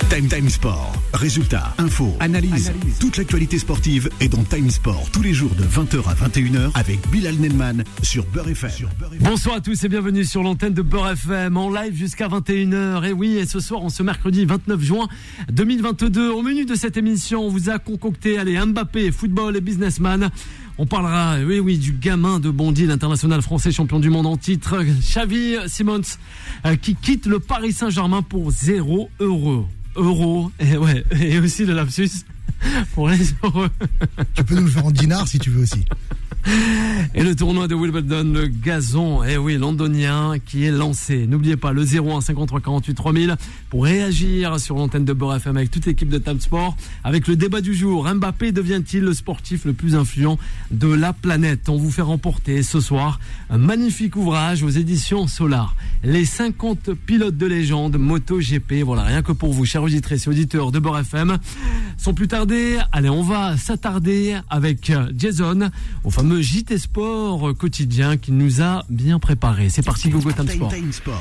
Time Sport. Résultats, infos, analyse. Toute l'actualité sportive est dans Time Sport tous les jours de 20h à 21h avec Bilal Nelman sur Beurre FM. Bonsoir à tous et bienvenue sur l'antenne de Beurre FM en live jusqu'à 21h. Et oui, et ce soir, ce mercredi 29 juin 2022, au menu de cette émission, on vous a concocté Mbappé, football et businessman. On parlera, oui, du gamin de Bondy, l'international français champion du monde en titre, Xavi Simons, qui quitte le Paris Saint-Germain pour 0 €. Et aussi le lapsus pour les heureux. Tu peux nous le faire en dinars si tu veux aussi. Et le tournoi de Wimbledon, le gazon, londonien, qui est lancé. N'oubliez pas le 01 53 48 3000 pour réagir sur l'antenne de Beurre FM avec toute l'équipe de Time Sport. Avec le débat du jour, Mbappé devient-il le sportif le plus influent de la planète? On vous fait remporter ce soir un magnifique ouvrage aux éditions Solar. Les 50 pilotes de légende MotoGP. Voilà, rien que pour vous, chers auditrices et auditeurs de Beurre FM. Sans plus tarder, on va s'attarder avec Jason au fameux JT Sport quotidien qui nous a bien préparé. C'est parti, Gogo Time Sport.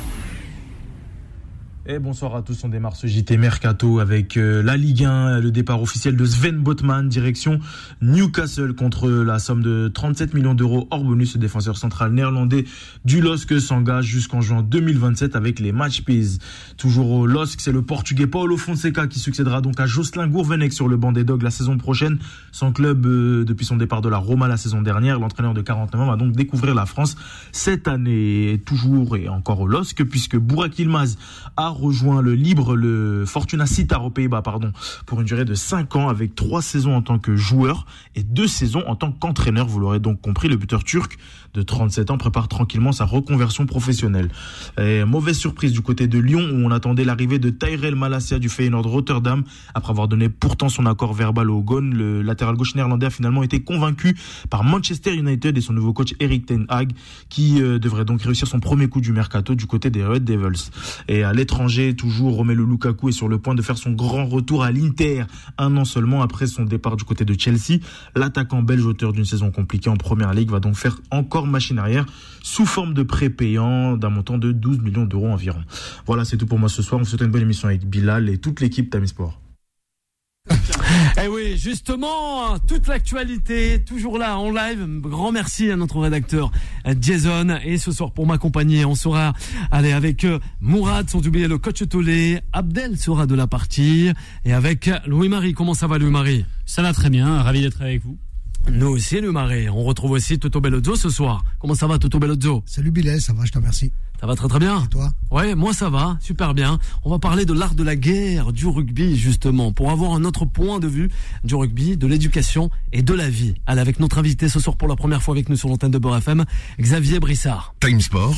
Et bonsoir à tous, on démarre ce JT Mercato avec la Ligue 1, le départ officiel de Sven Botman, direction Newcastle contre la somme de 37 millions d'euros hors bonus. Le défenseur central néerlandais du LOSC s'engage jusqu'en juin 2027 avec les match pays. Toujours au LOSC, c'est le Portugais Paulo Fonseca qui succédera donc à Jocelyn Gourvenec sur le banc des Dogs la saison prochaine. Son club, depuis son départ de la Roma la saison dernière, l'entraîneur de 49 ans va donc découvrir la France cette année. Toujours et encore au LOSC, puisque Burak Yilmaz a rejoint le Fortuna Sittard aux Pays-Bas, pour une durée de 5 ans avec 3 saisons en tant que joueur et 2 saisons en tant qu'entraîneur. Vous l'aurez donc compris, le buteur turc de 37 ans prépare tranquillement sa reconversion professionnelle. Et mauvaise surprise du côté de Lyon où on attendait l'arrivée de Tyrell Malacia du Feyenoord Rotterdam. Après avoir donné pourtant son accord verbal au Gone, le latéral gauche néerlandais a finalement été convaincu par Manchester United et son nouveau coach Erik ten Hag qui devrait donc réussir son premier coup du mercato du côté des Red Devils. Et à l'étranger, toujours, Romelu Lukaku est sur le point de faire son grand retour à l'Inter, un an seulement après son départ du côté de Chelsea. L'attaquant belge, auteur d'une saison compliquée en Première Ligue, va donc faire encore machine arrière sous forme de prêt payant d'un montant de 12 millions d'euros environ. Voilà, c'est tout pour moi ce soir. On vous souhaite une bonne émission avec Bilal et toute l'équipe Time Sport. Eh oui, justement, toute l'actualité, toujours là en live. Grand merci à notre rédacteur Jason. Et ce soir, pour m'accompagner, on sera avec Mourad, sans oublier le coach Tolé. Abdel sera de la partie. Et avec Louis-Marie. Comment ça va, Louis-Marie? Ça va très bien, ravi d'être avec vous. Nous aussi, Louis-Marie. On retrouve aussi Toto Bellozzo ce soir. Comment ça va, Toto Bellozzo? Salut Bilal, ça va, je te remercie. Ça va très très bien. Et toi? Ouais, moi ça va, super bien. On va parler de l'art de la guerre du rugby justement, pour avoir un autre point de vue du rugby, de l'éducation et de la vie. Allez, avec notre invité ce soir pour la première fois avec nous sur l'antenne de Beurre FM, Xavier Brissard. Time Sport,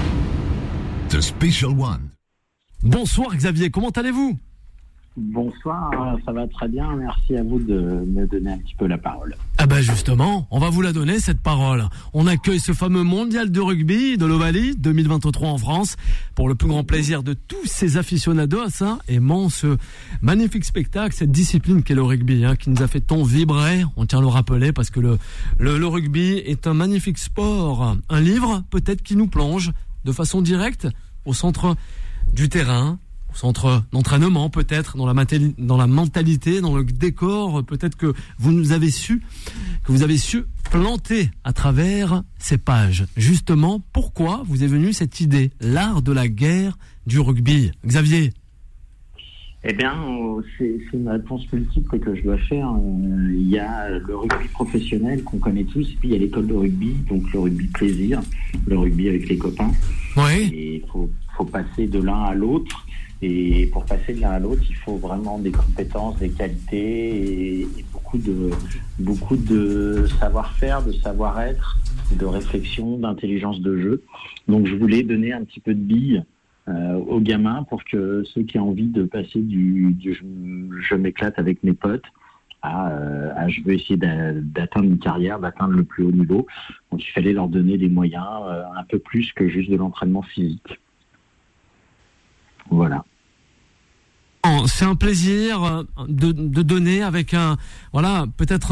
The Special One. Bonsoir Xavier, comment allez-vous? Bonsoir, ça va très bien, merci à vous de me donner un petit peu la parole. Ah ben justement, on va vous la donner cette parole. On accueille ce fameux mondial de rugby de l'Ovalie 2023 en France pour le plus grand plaisir de tous ces aficionados aimant ce magnifique spectacle, cette discipline qu'est le rugby, qui nous a fait tant vibrer, on tient à le rappeler parce que le rugby est un magnifique sport, un livre peut-être qui nous plonge de façon directe au centre du terrain, au centre d'entraînement peut-être, dans la mentalité, dans le décor, peut-être que vous avez su planter à travers ces pages. Justement, pourquoi vous est venue cette idée, l'art de la guerre du rugby? Xavier? Eh bien, c'est une réponse multiple que je dois faire. Il y a le rugby professionnel qu'on connaît tous, puis il y a l'école de rugby, donc le rugby plaisir, le rugby avec les copains. Oui. Et il faut passer de l'un à l'autre. Et pour passer de l'un à l'autre, il faut vraiment des compétences, des qualités et beaucoup de savoir-faire, de savoir-être, de réflexion, d'intelligence de jeu. Donc je voulais donner un petit peu de billes aux gamins pour que ceux qui ont envie de passer du je m'éclate avec mes potes à je veux essayer d'atteindre une carrière, d'atteindre le plus haut niveau. Donc il fallait leur donner des moyens un peu plus que juste de l'entraînement physique. Voilà. C'est un plaisir de donner avec peut-être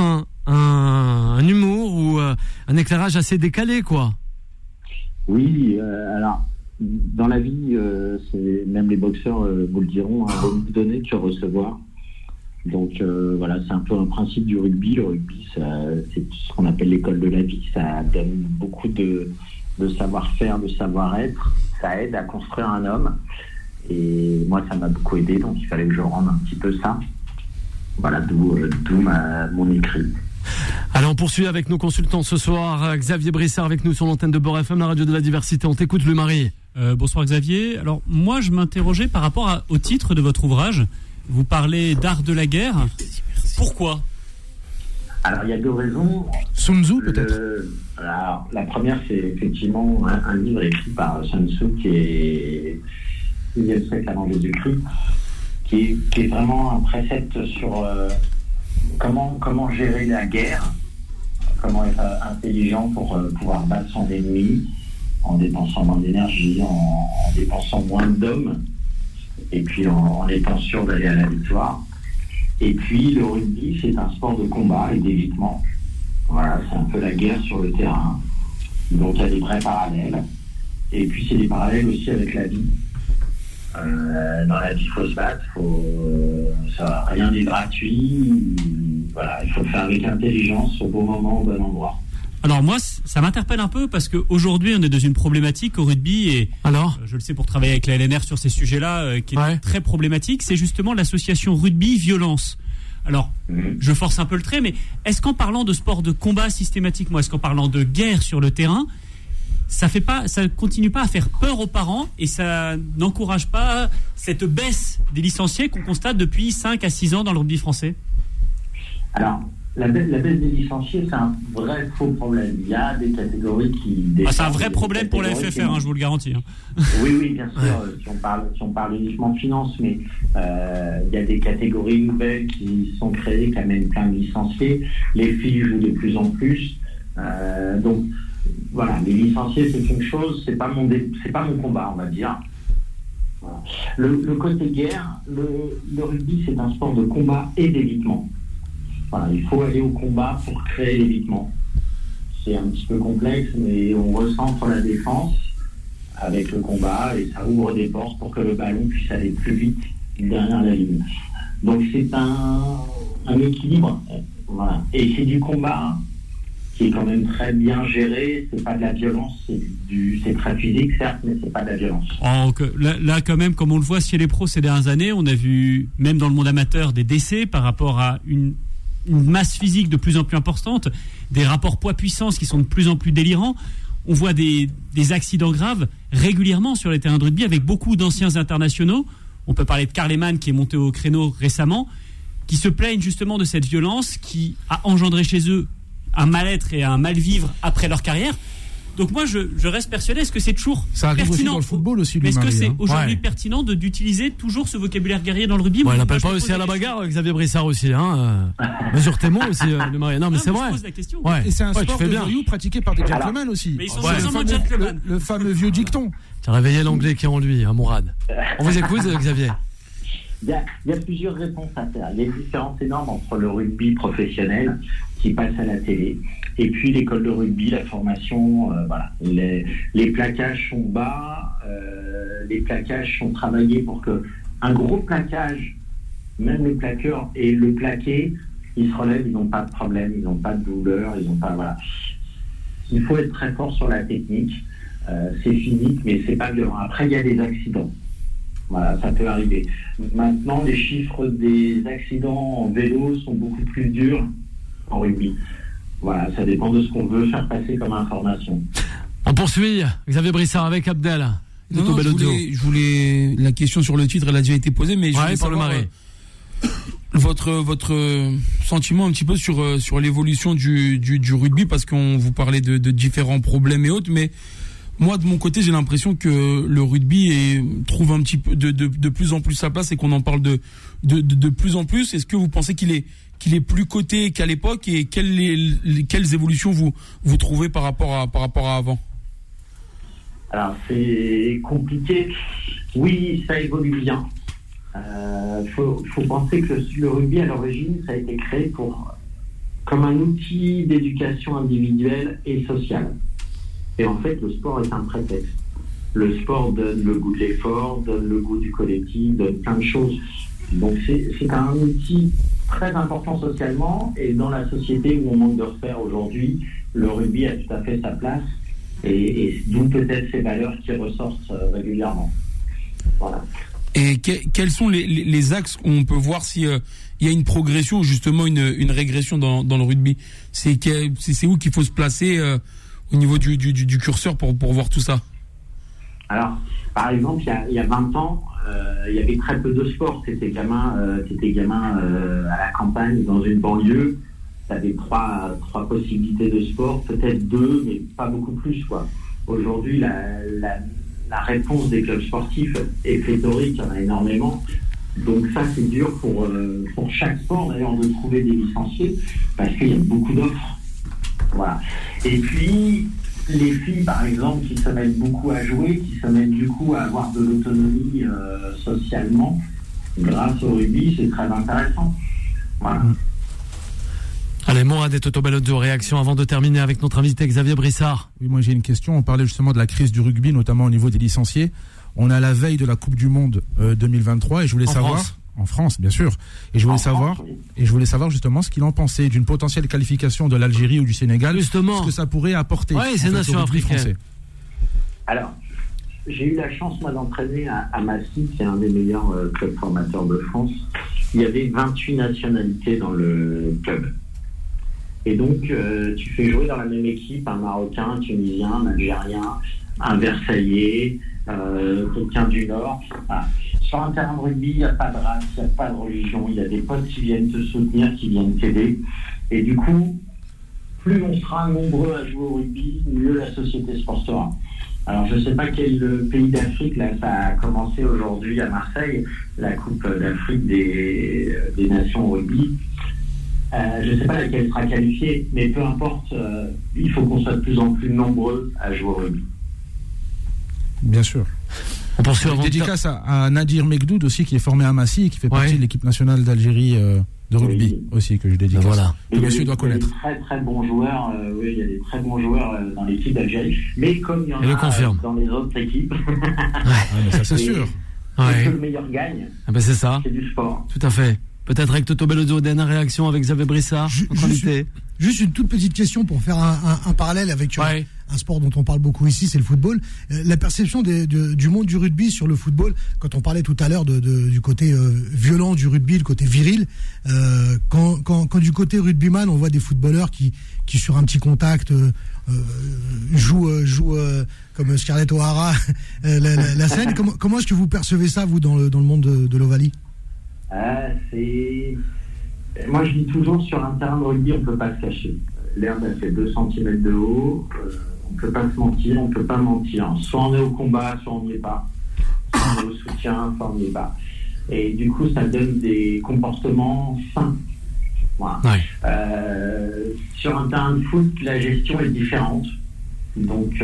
un humour ou un éclairage assez décalé, quoi. Oui, alors dans la vie, même les boxeurs vous le diront, un vaut mieux donner que recevoir. Donc voilà, c'est un peu un principe du rugby. Le rugby, c'est ce qu'on appelle l'école de la vie. Ça donne beaucoup de savoir-faire, de savoir-être. Ça aide à construire un homme. Et moi, ça m'a beaucoup aidé, donc il fallait que je rende un petit peu ça. Voilà, d'où mon écrit. Allez, on poursuit avec nos consultants ce soir. Xavier Brissard avec nous sur l'antenne de Beurre FM, la radio de la diversité. On t'écoute, le Marie. Bonsoir Xavier. Alors moi, je m'interrogeais par rapport au titre de votre ouvrage. Vous parlez d'art de la guerre. Pourquoi ? Alors, il y a 2 raisons. Sun Tzu, peut-être. Alors, la première, c'est effectivement un livre écrit par Sun Tzu qui est 6e siècle avant Jésus-Christ, qui est vraiment un précepte sur comment gérer la guerre, comment être intelligent pour pouvoir battre son ennemi en dépensant moins d'énergie, en dépensant moins d'hommes, et puis en étant sûr d'aller à la victoire. Et puis le rugby, c'est un sport de combat et d'évitement. Voilà, c'est un peu la guerre sur le terrain. Donc il y a des vrais parallèles. Et puis c'est des parallèles aussi avec la vie. Dans la vie, il faut se battre, rien n'est gratuit. Voilà, il faut le faire avec intelligence, au bon moment, au bon endroit. Alors moi, ça m'interpelle un peu parce qu'aujourd'hui, on est dans une problématique au rugby et je le sais pour travailler avec la LNR sur ces sujets-là, qui est très problématique, c'est justement l'association rugby-violence. Alors, je force un peu le trait, mais est-ce qu'en parlant de sport de combat systématiquement, est-ce qu'en parlant de guerre sur le terrain, ça continue pas à faire peur aux parents et ça n'encourage pas cette baisse des licenciés qu'on constate depuis 5 à 6 ans dans le rugby français ? Alors, la baisse des licenciés, c'est un vrai faux problème. Il y a des catégories qui... c'est un vrai problème pour la FFR, je vous le garantis. Oui, bien sûr, si on parle uniquement de finances, mais il y a des catégories nouvelles qui sont créées, qui amènent plein de licenciés. Les filles jouent de plus en plus. Donc, voilà, les licenciés, c'est une chose, c'est pas mon combat, on va dire. Voilà. Le côté guerre, le rugby, c'est un sport de combat et d'évitement. Voilà, il faut aller au combat pour créer l'évitement. C'est un petit peu complexe, mais on recentre la défense avec le combat et ça ouvre des portes pour que le ballon puisse aller plus vite derrière la ligne. Donc c'est un équilibre. Voilà. Et c'est du combat qui est quand même très bien géré. C'est pas de la violence, c'est très physique, certes, mais c'est pas de la violence. Là, quand même, comme on le voit chez les pros ces dernières années, on a vu, même dans le monde amateur, des décès par rapport à une masse physique de plus en plus importante, des rapports poids-puissance qui sont de plus en plus délirants. On voit des accidents graves régulièrement sur les terrains de rugby avec beaucoup d'anciens internationaux. On peut parler de Karl Lehmann qui est monté au créneau récemment, qui se plaignent justement de cette violence qui a engendré chez eux un mal-être et un mal-vivre après leur carrière. Donc moi, je reste persuadé, est-ce que c'est toujours ça arrive pertinent aussi dans le football aussi, est-ce que c'est aujourd'hui pertinent d'utiliser toujours ce vocabulaire guerrier dans le rugby? Il n'appelle pas aussi à la bagarre, Xavier Brissard aussi. Mesure tes mots aussi, le Marie. Non, mais c'est vrai. Je pose la question. Et c'est un sport de voyous pratiqué par des gentlemen aussi. Mais ils sont vraiment gentlemen. Le fameux vieux dicton. Tu as réveillé l'anglais qui est en lui, Mourad. On vous écoute, Xavier. Il y a plusieurs réponses à faire. Il y a une différence énorme entre le rugby professionnel qui passe à la télé et puis l'école de rugby, la formation. Voilà. Les plaquages sont bas, les plaquages sont travaillés pour que un gros plaquage, même les plaqueurs et le plaqué, ils se relèvent, ils n'ont pas de problème, ils n'ont pas de douleur, ils n'ont pas. Voilà. Il faut être très fort sur la technique. C'est physique, mais c'est pas violent. Après, il y a des accidents. Voilà, ça peut arriver. Maintenant, les chiffres des accidents en vélo sont beaucoup plus durs en rugby. Voilà, ça dépend de ce qu'on veut faire passer comme information. On poursuit, Xavier Brissard avec Abdel. Je voulais la question sur le titre, elle a déjà été posée, mais je voulais savoir votre sentiment un petit peu sur l'évolution du rugby, parce qu'on vous parlait de différents problèmes et autres, mais moi, de mon côté, j'ai l'impression que le rugby trouve un petit peu de plus en plus sa place et qu'on en parle de plus en plus. Est-ce que vous pensez qu'il est plus coté qu'à l'époque, et quelles évolutions vous trouvez par rapport à avant? Alors, c'est compliqué. Oui, ça évolue bien. Faut penser que le rugby, à l'origine, ça a été créé comme un outil d'éducation individuelle et sociale. Et en fait, le sport est un prétexte. le sport donne le goût de l'effort, donne le goût du collectif, donne plein de choses. Donc c'est un outil très important socialement, et dans la société où on manque de repères aujourd'hui, le rugby a tout à fait sa place, et d'où peut-être ces valeurs qui ressortent régulièrement. Voilà. Et quels sont les axes où on peut voir si il y a une progression ou justement une régression dans le rugby? C'est où qu'il faut se placer au niveau du curseur pour voir tout ça? Alors, par exemple, il y a 20 ans, il y avait très peu de sport. T'étais gamin à la campagne, dans une banlieue. Tu avais trois possibilités de sport, peut-être 2, mais pas beaucoup plus, quoi. Aujourd'hui, la réponse des clubs sportifs est pléthorique, il y en a énormément. Donc ça, c'est dur pour chaque sport, d'ailleurs, de trouver des licenciés, parce qu'il y a beaucoup d'offres. Voilà. Et puis, les filles, par exemple, qui se mettent beaucoup à jouer, qui se mettent du coup à avoir de l'autonomie socialement, grâce au rugby, c'est très intéressant. Voilà. Allez, Mourad et Toto Bellozzo, réaction avant de terminer avec notre invité Xavier Brissard. Oui, moi j'ai une question. On parlait justement de la crise du rugby, notamment au niveau des licenciés. On est à la veille de la Coupe du Monde 2023 et je voulais savoir... France. En France, bien sûr. Et je voulais savoir justement ce qu'il en pensait d'une potentielle qualification de l'Algérie ou du Sénégal. Justement. Ce que ça pourrait apporter. Oui, ces nations africaines. Alors, j'ai eu la chance, moi, d'entraîner à Massy, qui est un des meilleurs clubs formateurs de France. Il y avait 28 nationalités dans le club. Et donc, tu fais jouer dans la même équipe un Marocain, un Tunisien, un Algérien, un Versaillais, quelqu'un du Nord. Voilà. Sur un terrain de rugby, il n'y a pas de race, il n'y a pas de religion, il y a des potes qui viennent te soutenir, qui viennent t'aider. Et du coup, plus on sera nombreux à jouer au rugby, mieux la société se portera. Alors, je ne sais pas quel pays d'Afrique, là, ça a commencé aujourd'hui à Marseille, la Coupe d'Afrique des Nations au rugby. Je ne sais pas laquelle sera qualifiée, mais peu importe, il faut qu'on soit de plus en plus nombreux à jouer au rugby. Bien sûr. On poursuit avant dédicace à Nadir Mekdoud aussi, qui est formé à Massy et qui fait partie de l'équipe nationale d'Algérie de rugby aussi, que je dédicace. Voilà. Que monsieur doit connaître. Il y a des très bons joueurs, il y a des très bons joueurs dans l'équipe d'Algérie, mais comme il y en a dans les autres équipes, mais ça c'est sûr. Que le meilleur gagne. Ah ben c'est ça. C'est du sport. Tout à fait. Peut-être avec Toto Bellozzo, dernière réaction avec Xavier Brissard, notre invité. Juste une toute petite question pour faire un parallèle avec un sport dont on parle beaucoup ici, c'est le football. La perception du monde du rugby sur le football, quand on parlait tout à l'heure du côté violent du rugby, le côté viril, quand du côté rugbyman, on voit des footballeurs qui sur un petit contact jouent comme Scarlett O'Hara la scène. Comment est-ce que vous percevez ça, vous, dans le monde de l'Ovalie? Moi, je dis toujours, sur un terrain de rugby, on ne peut pas se cacher. L'herbe, elle fait 2 cm de haut. On ne peut pas se mentir, on ne peut pas mentir. Soit on est au combat, soit on n'y est pas. Soit on est au soutien, soit on n'y est pas. Et du coup, ça donne des comportements sains. Voilà. Sur un terrain de foot, la gestion est différente. Donc,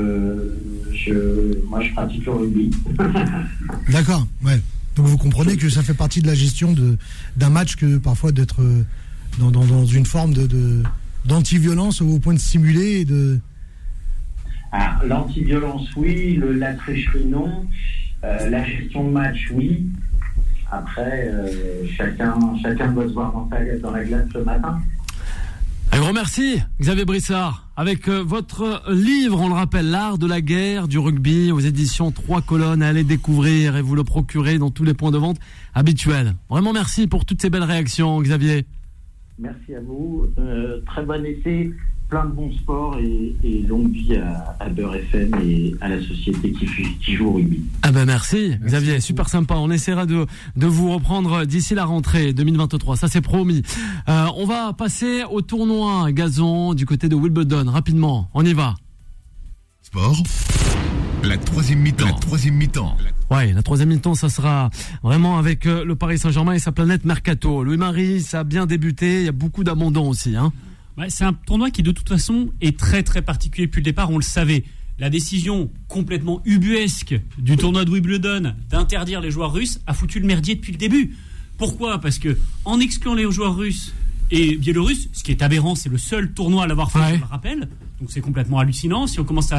moi, je pratique le rugby. D'accord, ouais. Donc vous comprenez que ça fait partie de la gestion d'un match, que parfois d'être dans une forme d'anti-violence au point de simuler et de... Ah, l'anti-violence, oui. La tricherie, non. La gestion de match, oui. Après, chacun doit se voir dans la glace le matin. Un grand merci, Xavier Brissard, avec votre livre, on le rappelle, L'art de la guerre du rugby, aux éditions 3 colonnes, allez découvrir et vous le procurer dans tous les points de vente habituels. Vraiment merci pour toutes ces belles réactions, Xavier. Merci à vous, très bon été, plein de bons sports et longue vie à Beurre FM et à la société qui joue au rugby. Ah ben merci Xavier, super sympa. On essaiera de vous reprendre d'ici la rentrée 2023, ça c'est promis. On va passer au tournoi gazon du côté de Wimbledon, rapidement, on y va. Sport, la troisième mi-temps. Ouais, la troisième mi-temps, ça sera vraiment avec le Paris Saint-Germain et sa planète Mercato. Louis-Marie, ça a bien débuté, il y a beaucoup d'abandon aussi, hein. Ouais, c'est un tournoi qui de toute façon est très très particulier depuis le départ, on le savait. La décision complètement ubuesque du tournoi de Wimbledon d'interdire les joueurs russes a foutu le merdier depuis le début. Pourquoi ? Parce que en excluant les joueurs russes et biélorusses, ce qui est aberrant, c'est le seul tournoi à l'avoir fait, je le rappelle, donc c'est complètement hallucinant. Si on commence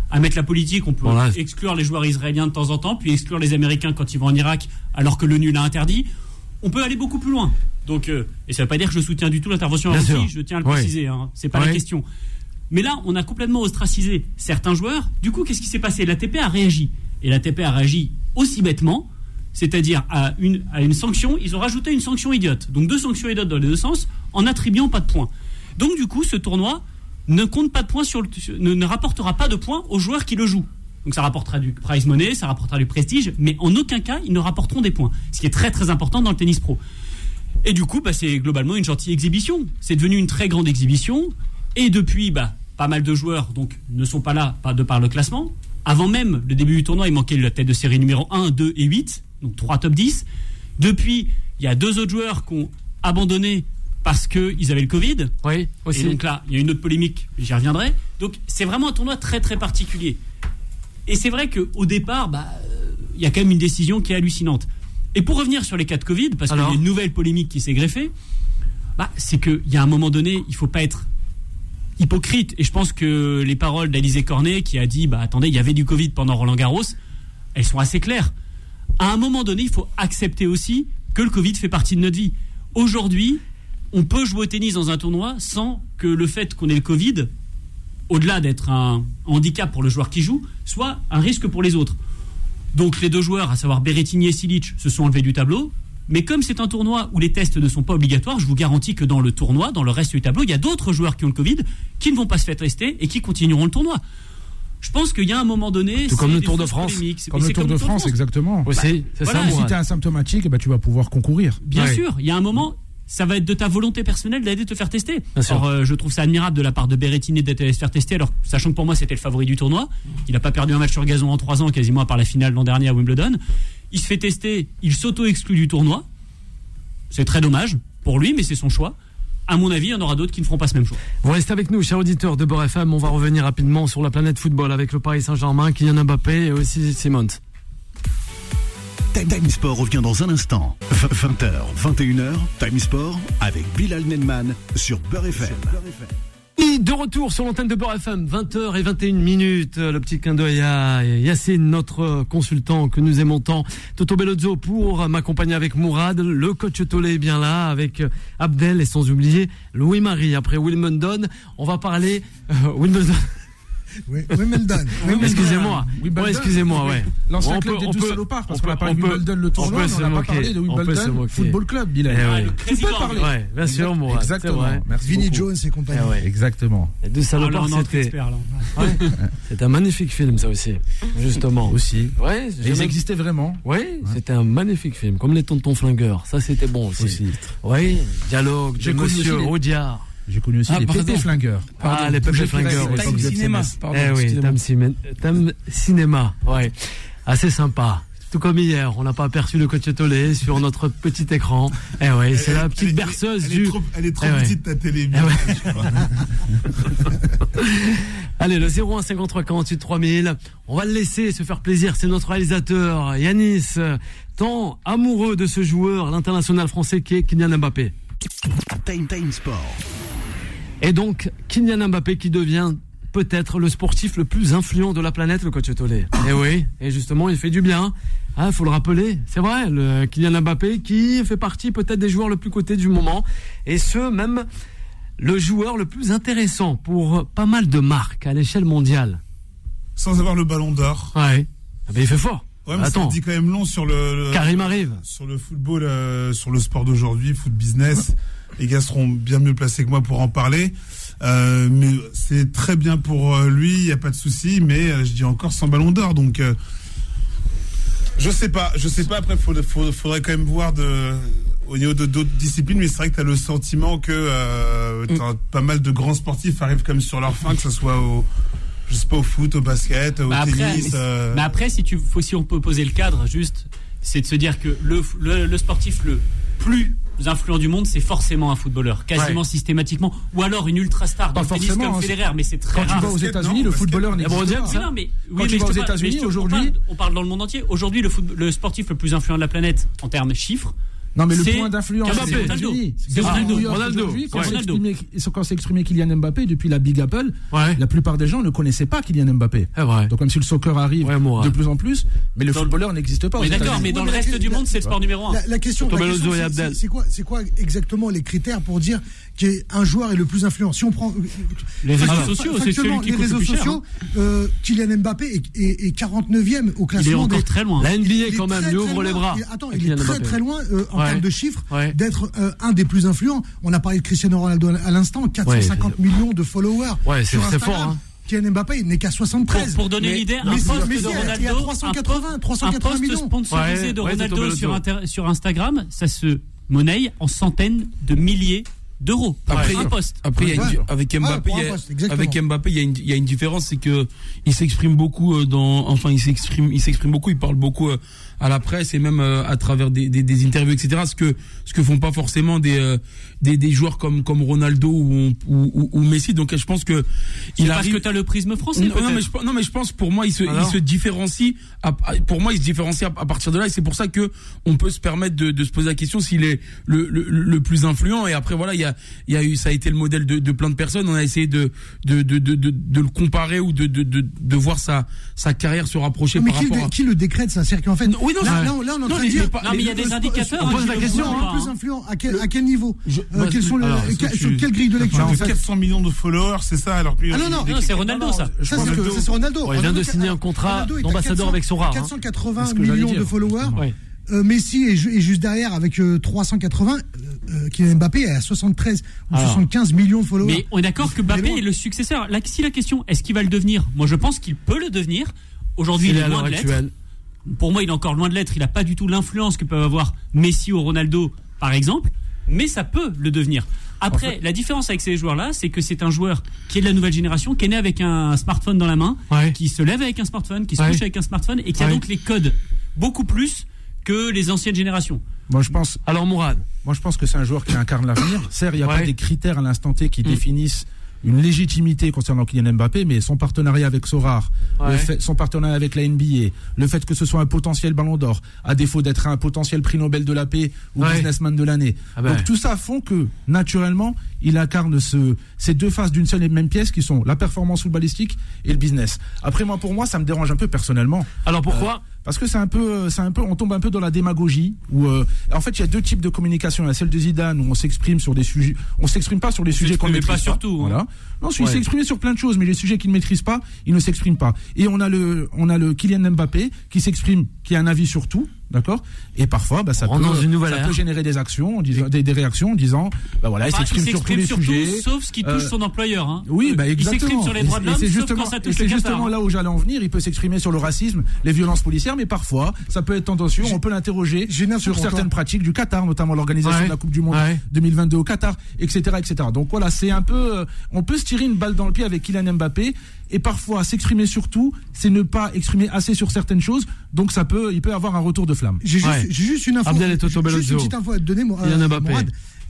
à mettre la politique, on peut exclure les joueurs israéliens de temps en temps, puis exclure les Américains quand ils vont en Irak, alors que l'ONU l'a interdit. On peut aller beaucoup plus loin. Donc, et ça ne veut pas dire que je soutiens du tout l'intervention en Russie, je tiens à le préciser, c'est pas la question. Mais là, on a complètement ostracisé certains joueurs. Du coup, qu'est-ce qui s'est passé ? L'ATP a réagi. Et l'ATP a réagi aussi bêtement, c'est-à-dire à une sanction. Ils ont rajouté une sanction idiote. Donc 2 sanctions idiotes dans les 2 sens, en attribuant pas de points. Donc du coup, ce tournoi ne compte pas de points ne rapportera pas de points aux joueurs qui le jouent. Donc ça rapportera du prize money, ça rapportera du prestige, mais en aucun cas, ils ne rapporteront des points. Ce qui est très très important dans le tennis pro. Et du coup, c'est globalement une gentille exhibition. C'est devenu une très grande exhibition. Et depuis, pas mal de joueurs donc, ne sont pas là de par le classement. Avant même le début du tournoi, il manquait la tête de série numéro 1, 2 et 8, donc 3 top 10. Depuis, il y a 2 autres joueurs qui ont abandonné parce qu'ils avaient le Covid. Oui, aussi. Et donc là, il y a une autre polémique, j'y reviendrai. Donc c'est vraiment un tournoi très très particulier. Et c'est vrai qu'au départ, il y a quand même une décision qui est hallucinante. Et pour revenir sur les cas de Covid, parce qu'il y a une nouvelle polémique qui s'est greffée, c'est qu'il y a un moment donné, il ne faut pas être hypocrite. Et je pense que les paroles d'Alizé Cornet qui a dit attendez, il y avait du Covid pendant Roland-Garros, elles sont assez claires. À un moment donné, il faut accepter aussi que le Covid fait partie de notre vie. Aujourd'hui, on peut jouer au tennis dans un tournoi sans que le fait qu'on ait le Covid, au-delà d'être un handicap pour le joueur qui joue, soit un risque pour les autres. Donc les 2 joueurs, à savoir Berrettini et Cilic, se sont enlevés du tableau. Mais comme c'est un tournoi où les tests ne sont pas obligatoires, je vous garantis que dans le tournoi, dans le reste du tableau, il y a d'autres joueurs qui ont le Covid, qui ne vont pas se faire tester et qui continueront le tournoi. Je pense qu'il y a un moment donné... Tout comme le Tour de France. Comme le Tour de France, exactement. C'est ça. Si tu es asymptomatique, tu vas pouvoir concourir. Bien sûr, il y a un moment... Ça va être de ta volonté personnelle d'aller te faire tester. Alors, je trouve ça admirable de la part de Berrettini d'être allé se faire tester, alors sachant que pour moi c'était le favori du tournoi. Il n'a pas perdu un match sur gazon en 3 ans, quasiment à part la finale l'an dernier à Wimbledon. Il se fait tester, il s'auto-exclut du tournoi. C'est très dommage pour lui, mais c'est son choix. À mon avis, il y en aura d'autres qui ne feront pas ce même choix. Vous restez avec nous, chers auditeurs de Beurre FM. On va revenir rapidement sur la planète football avec le Paris Saint-Germain, Kylian Mbappé et aussi Simons. Time Sport revient dans un instant. 20h, 21h, Time Sport avec Bilal Nenman sur Beurre FM. Et de retour sur l'antenne de Beurre FM, 20h21. Le petit clin d'œil à Yacine, notre consultant que nous aimons tant. Toto Bellozzo pour m'accompagner avec Mourad. Le coach Tolé est bien là avec Abdel et sans oublier Louis-Marie. Après Wimbledon, on va parler Wimbledon. Wimbledon. Excusez-moi. Ouais. L'ancien club des 12 salopards, parce qu'on a parlé de Wimbledon le tournoi, on n'a pas parlé de Wimbledon Football Club, Bilal. Tu peux parler. Ouais, bien sûr, moi. Exactement. Merci. Vinnie Jones et compagnie. Exactement. Les 12 salopards, c'était un magnifique film, ça aussi. Justement. Aussi. Ouais. Ils existaient vraiment. Oui, c'était un magnifique film. Comme les Tontons Flingueurs. Ça, c'était bon aussi. Oui, dialogue de Monsieur Audiard. J'ai connu aussi les Pépés Flingueurs. Les Pépés Flingueurs. Time Cinéma. Time Cinéma. Ouais. Assez sympa. Tout comme hier, on n'a pas aperçu le coach Tolé sur notre petit écran. C'est la petite berceuse Elle est trop petite, ta télé. Allez, le 01 53 48 3000. On va le laisser se faire plaisir. C'est notre réalisateur, Yanis, tant amoureux de ce joueur, l'international français qui est Kylian Mbappé. Time Sport. Et donc, Kylian Mbappé qui devient peut-être le sportif le plus influent de la planète, le coach Tolé. Et justement, il fait du bien. Faut le rappeler, c'est vrai, le Kylian Mbappé qui fait partie peut-être des joueurs le plus cotés du moment. Et même le joueur le plus intéressant pour pas mal de marques à l'échelle mondiale. Sans avoir le ballon d'or. Ouais. Il fait fort. Ouais, mais ça dit quand même long sur le Karim arrive. Sur le football, sur le sport d'aujourd'hui, foot business. Les gars seront bien mieux placés que moi pour en parler. Mais c'est très bien pour lui, il n'y a pas de souci, mais je dis encore sans ballon d'or. Donc, je sais pas. Après, faudrait quand même voir au niveau de d'autres disciplines, mais c'est vrai que tu as le sentiment que pas mal de grands sportifs arrivent quand même sur leur fin, que ce soit au foot, au basket, au tennis. Mais après, si on peut poser le cadre, juste, c'est de se dire que le sportif le plus influent du monde, c'est forcément un footballeur, quasiment systématiquement, ou alors une ultra star dans le tennis comme Federer, mais c'est très rare. Quand tu vas aux États-Unis, le footballeur n'est pas. Quand tu vas aux États-Unis aujourd'hui, on parle dans le monde entier. Aujourd'hui, le sportif le plus influent de la planète en termes chiffres, Non, mais le point d'influence, c'est Ronaldo. C'est Ronaldo. Quand s'est exprimé Kylian Mbappé depuis la Big Apple, la plupart des gens ne connaissaient pas Kylian Mbappé. Donc même si le soccer arrive de plus en plus, mais le footballeur n'existe pas. Mais d'accord, mais dans le reste du monde, c'est le sport numéro 1. La question, c'est quoi exactement les critères pour dire qu'un joueur est le plus influent? Si on prend les réseaux sociaux, c'est celui qui coûte le plus cher. Kylian Mbappé est 49e au classement. Il est encore très loin. La NBA quand même lui ouvre les bras. Attends, il est très loin en termes de chiffres d'être un des plus influents. On a parlé de Cristiano Ronaldo à l'instant, 450 millions de followers. C'est très fort, hein. Kylian Mbappé n'est qu'à 73. Pour donner l'idée, un post de Ronaldo, 380 millions. Sponsorisé de Ronaldo sur Instagram, ça se monnaie en centaines de milliers d'euros. Après, un poste. Après, avec Mbappé, il y a une différence, c'est que il s'exprime beaucoup il s'exprime beaucoup, il parle beaucoup à la presse et même à travers des interviews, etc. Ce que font pas forcément des joueurs comme Ronaldo ou Messi. Donc je pense que parce que t'as le prisme français. Non mais je pense, pour moi il se différencie. Pour moi il se différencie à partir de là, et c'est pour ça que on peut se permettre de se poser la question s'il est le plus influent. Et après voilà, il y a eu, ça a été le modèle de plein de personnes. On a essayé de le comparer ou de voir sa carrière se rapprocher par rapport à... Qui le décrète, ça? C'est-à-dire qu'en fait, là, on est en train de dire. Non, mais il y a des indicateurs. On pose la question. Le plus influent, à quel niveau? Sur quelle grille de lecture? 400 millions de followers, c'est ça? Alors, non, c'est Ronaldo, ça. Ça, c'est Ronaldo. Il vient de signer un contrat d'ambassadeur avec Sora. 480 millions de followers. Messi est juste derrière avec 380. Kylian Mbappé est à 73 ou 75 millions de followers. Mais on est d'accord que Mbappé est le successeur. Si la question, est-ce qu'il va le devenir? Moi, je pense qu'il peut le devenir. Aujourd'hui, il est loin de l'être. Pour moi, il est encore loin de l'être. Il n'a pas du tout l'influence que peuvent avoir Messi ou Ronaldo, par exemple. Mais ça peut le devenir. Après, la différence avec ces joueurs-là, c'est que c'est un joueur qui est de la nouvelle génération, qui est né avec un smartphone dans la main, qui se lève avec un smartphone, qui se couche avec un smartphone et qui a donc les codes beaucoup plus que les anciennes générations. Moi, je pense. Alors, Mourad. Moi, je pense que c'est un joueur qui incarne l'avenir. Certes, il n'y a pas des critères à l'instant T qui définissent une légitimité concernant Kylian Mbappé, mais son partenariat avec Sorar, son partenariat avec la NBA, le fait que ce soit un potentiel Ballon d'Or, à défaut d'être un potentiel prix Nobel de la paix ou businessman de l'année. Donc tout ça font que, naturellement, il incarne ces deux faces d'une seule et même pièce qui sont la performance footballistique et le business. Après, pour moi, ça me dérange un peu personnellement. Alors pourquoi? Parce que c'est un peu, on tombe un peu dans la démagogie où, en fait, il y a deux types de communication. Il y a celle de Zidane où on s'exprime sur des sujets, on s'exprime pas sur les sujets qu'on ne maîtrise pas. Surtout. Voilà. Non, il s'est exprimé sur plein de choses, mais les sujets qu'il ne maîtrise pas, il ne s'exprime pas. Et on a le Kylian Mbappé qui s'exprime, qui a un avis sur tout. D'accord. Et parfois, ça peut générer des actions, des réactions en disant, il s'exprime sur tous les sujets, sauf ce qui touche son employeur. Hein. Oui, exactement. Il s'exprime sur les droits de l'homme, sauf quand ça touche le Qatar. C'est justement là où j'allais en venir. Il peut s'exprimer sur le racisme, les violences policières, mais parfois, ça peut être tendancieux. On peut l'interroger sur certaines pratiques du Qatar, notamment l'organisation de la Coupe du Monde 2022 au Qatar, etc., etc. Donc voilà, c'est un peu, on peut se tirer une balle dans le pied avec Kylian Mbappé. Et parfois, s'exprimer sur tout, c'est ne pas exprimer assez sur certaines choses. Donc il peut avoir un retour de flamme. J'ai juste une info. Juste une petite info à te donner, Mourad.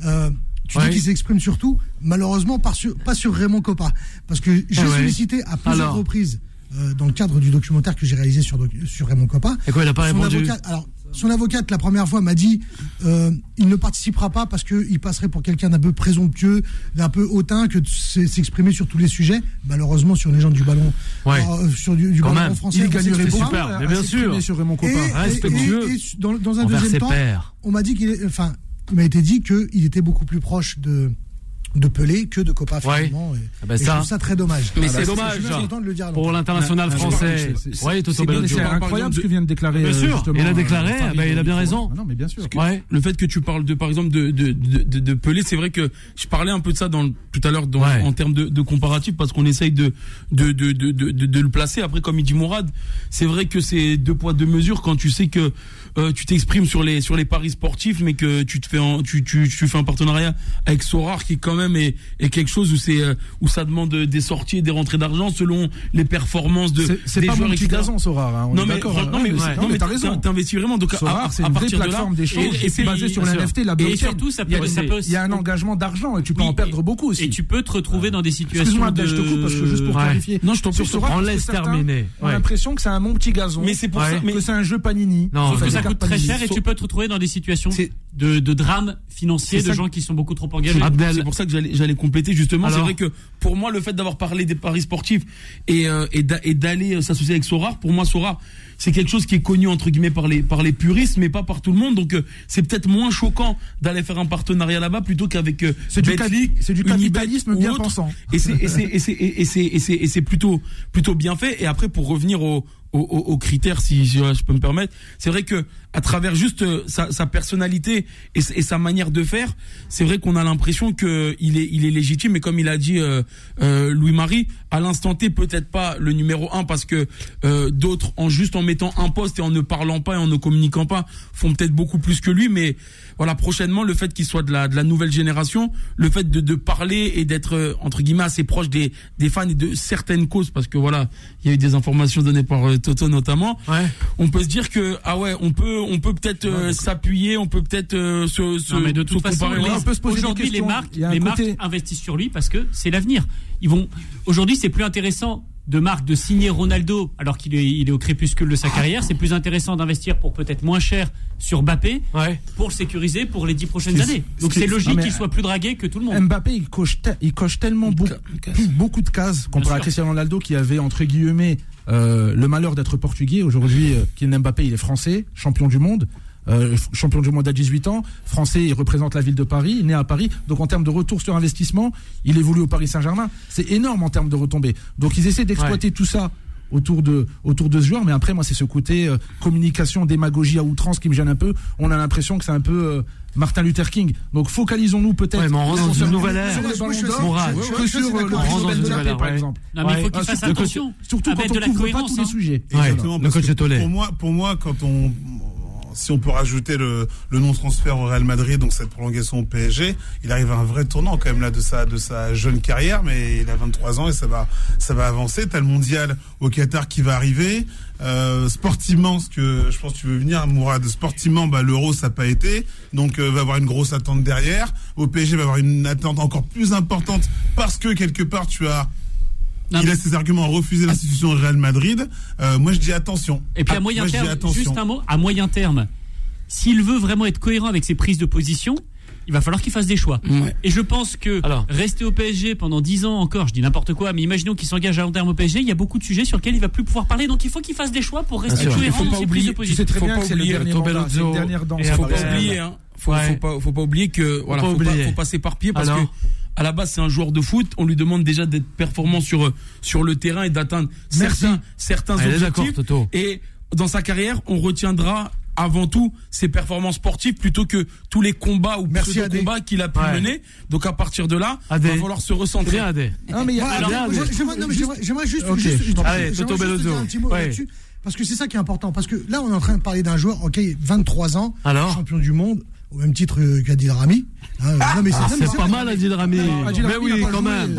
Tu dis qu'il s'exprime sur tout. Malheureusement, pas sur Raymond Kopa. Parce que j'ai sollicité à plusieurs reprises, dans le cadre du documentaire que j'ai réalisé sur Raymond Kopa. Et quoi, il n'a pas répondu? Son avocate, la première fois, m'a dit il ne participera pas parce qu'il passerait pour quelqu'un d'un peu présomptueux, d'un peu hautain, que de s'exprimer sur tous les sujets. Malheureusement, sur les gens du ballon, sur du ballon français, il gagnerait beaucoup. Super, mais bien sûr. Sur Raymond Kopa. Et dans un deuxième temps, on m'a dit il m'a été dit qu'il était beaucoup plus proche de Pelé que de Kopa finalement. Et je trouve ça très dommage. Mais c'est dommage pour l'international français. C'est incroyable ce que vient de déclarer. Bien sûr, il a déclaré, il a bien raison. Non, mais bien sûr. Le fait que tu parles par exemple de Pelé, c'est vrai que je parlais un peu de ça tout à l'heure en termes de comparatif, parce qu'on essaye de le placer. Après, comme il dit Mourad, c'est vrai que c'est deux poids deux mesures quand tu sais que tu t'exprimes sur les paris sportifs, mais que tu fais un partenariat avec Sorar qui quand même est quelque chose où ça demande des sorties et des rentrées d'argent selon les performances des joueurs. C'est pas mon petit gazon, Sorar. Non mais t'as raison. T'investis vraiment. Donc Sorar, c'est une vraie plateforme d'échange et c'est basé sur l'NFT, la blockchain. Et surtout, il y a un engagement d'argent et tu peux en perdre beaucoup aussi. Et tu peux te retrouver dans des situations. Excuse-moi, je te coupe parce que juste pour clarifier. Non, je t'en prie. On laisse terminer. On a l'impression que c'est un mon petit gazon. Mais c'est pour ça que c'est un jeu Panini. Non, ça coûte très cher et tu peux te retrouver dans des situations de drames financiers, de gens qui sont beaucoup trop engagés. C'est pour ça que j'allais compléter justement. C'est vrai que pour moi, le fait d'avoir parlé des paris sportifs et d'aller s'associer avec Sorare, pour moi, Sorare, c'est quelque chose qui est connu entre guillemets par les puristes, mais pas par tout le monde. Donc c'est peut-être moins choquant d'aller faire un partenariat là-bas plutôt qu'avec Betclic, c'est du capitalisme bien pensant. Et c'est plutôt bien fait. Et après, pour revenir aux critères, si je peux me permettre, c'est vrai que à travers juste sa personnalité et sa manière de faire, c'est vrai qu'on a l'impression que il est légitime. Et comme il a dit Louis-Marie, à l'instant T, peut-être pas le numéro 1 parce que d'autres, en mettant un poste et en ne parlant pas et en ne communiquant pas, font peut-être beaucoup plus que lui. Mais voilà, prochainement, le fait qu'il soit de la nouvelle génération, le fait de parler et d'être entre guillemets assez proche des fans et de certaines causes, parce que voilà, il y a eu des informations données par Toto notamment. Ouais. On peut se dire que on peut peut-être s'appuyer, on peut peut-être non, mais de toute façon, aujourd'hui les marques investissent sur lui parce que c'est l'avenir. Aujourd'hui, c'est plus intéressant de marque de signer Ronaldo alors qu'il est au crépuscule de sa carrière. C'est plus intéressant d'investir pour peut-être moins cher sur Mbappé pour le sécuriser pour les 10 prochaines années. Donc c'est logique qu'il soit plus dragué que tout le monde. Mbappé, il coche tellement beaucoup de cases comparé à Cristiano Ronaldo qui avait entre guillemets le malheur d'être portugais. Aujourd'hui, Kylian Mbappé, il est français, champion du monde. Champion du monde à 18 ans, français, il représente la ville de Paris, né à Paris, donc en termes de retour sur investissement, il évolue au Paris Saint-Germain, c'est énorme en termes de retombées. Donc ils essaient d'exploiter tout ça autour de ce joueur, mais après moi c'est ce côté communication, démagogie à outrance qui me gêne un peu. On a l'impression que c'est un peu Martin Luther King. Donc focalisons-nous peut-être. Ouais, mais on rentre dans une nouvelle ère. Que sur le Nobel de la paix, par exemple. Non, mais il faut qu'il fasse attention. Surtout quand on couvre pas tous les sujets. Exactement. Pour moi, si on peut rajouter le non-transfert au Real Madrid, donc cette prolongation au PSG, il arrive à un vrai tournant quand même là de sa jeune carrière, mais il a 23 ans et ça va avancer. T'as le mondial au Qatar qui va arriver. Sportivement, ce que je pense que tu veux venir, Mourad, sportivement, l'Euro ça n'a pas été, donc va avoir une grosse attente derrière. Au PSG va avoir une attente encore plus importante parce que quelque part il a ses arguments à refuser l'institution Real Madrid. Moi, je dis attention. Et puis à moyen terme, juste un mot, à moyen terme, s'il veut vraiment être cohérent avec ses prises de position, il va falloir qu'il fasse des choix. Ouais. Et je pense que rester au PSG pendant 10 ans encore, je dis n'importe quoi, mais imaginons qu'il s'engage à long terme au PSG, il y a beaucoup de sujets sur lesquels il va plus pouvoir parler, donc il faut qu'il fasse des choix pour rester cohérent dans ses prises de position. Tu sais très bien que c'est le dernier mandat, c'est une dernière danse. Faut pas oublier, faut pas oublier que voilà, faut pas s'éparpiller parce que à la base, c'est un joueur de foot. On lui demande déjà d'être performant sur le terrain et d'atteindre certains objectifs. Et dans sa carrière, on retiendra avant tout ses performances sportives plutôt que tous les combats ou pseudo-combats qu'il a pu mener. Donc à partir de là, il va falloir se recentrer. Non, mais j'aimerais juste dire un petit mot là-dessus. Parce que c'est ça qui est important. Parce que là, on est en train de parler d'un joueur, 23 ans, champion du monde, au même titre qu'Adil Rami. C'est pas mal, Adil Rami. Mais oui, quand même.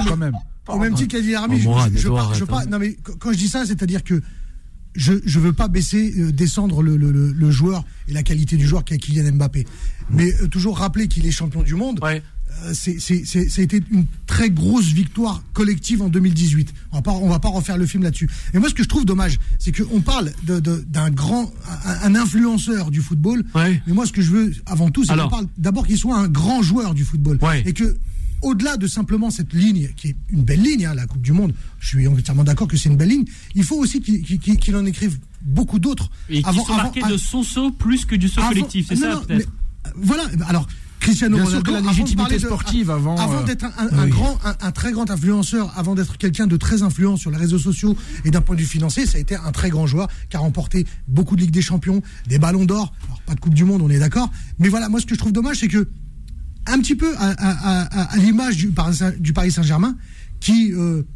Au même titre qu'Adil Rami. Non, mais quand je dis ça, c'est-à-dire que je veux pas descendre le joueur et la qualité du joueur qu'est Kylian Mbappé. Mais toujours rappeler qu'il est champion du monde. Ouais. Ça a été une très grosse victoire collective en 2018. On va pas refaire le film là-dessus. Et moi, ce que je trouve dommage, c'est qu'on parle d'un un influenceur du football. Ouais. Mais moi, ce que je veux avant tout, c'est qu'on parle d'abord qu'il soit un grand joueur du football. Ouais. Et que, au-delà de simplement cette ligne, qui est une belle ligne, la Coupe du Monde, je suis entièrement d'accord que c'est une belle ligne, il faut aussi qu'il en écrive beaucoup d'autres. Et qui sont marqués de son saut plus que du saut collectif, c'est ça peut-être. Voilà, alors Cristiano Ronaldo, la légitimité sportive avant d'être un très grand influenceur, avant d'être quelqu'un de très influent sur les réseaux sociaux et d'un point de vue financier, ça a été un très grand joueur qui a remporté beaucoup de Ligue des Champions, des Ballons d'Or, alors pas de Coupe du Monde, on est d'accord, mais voilà, moi ce que je trouve dommage, c'est que un petit peu à l'image du Paris Saint-Germain, qui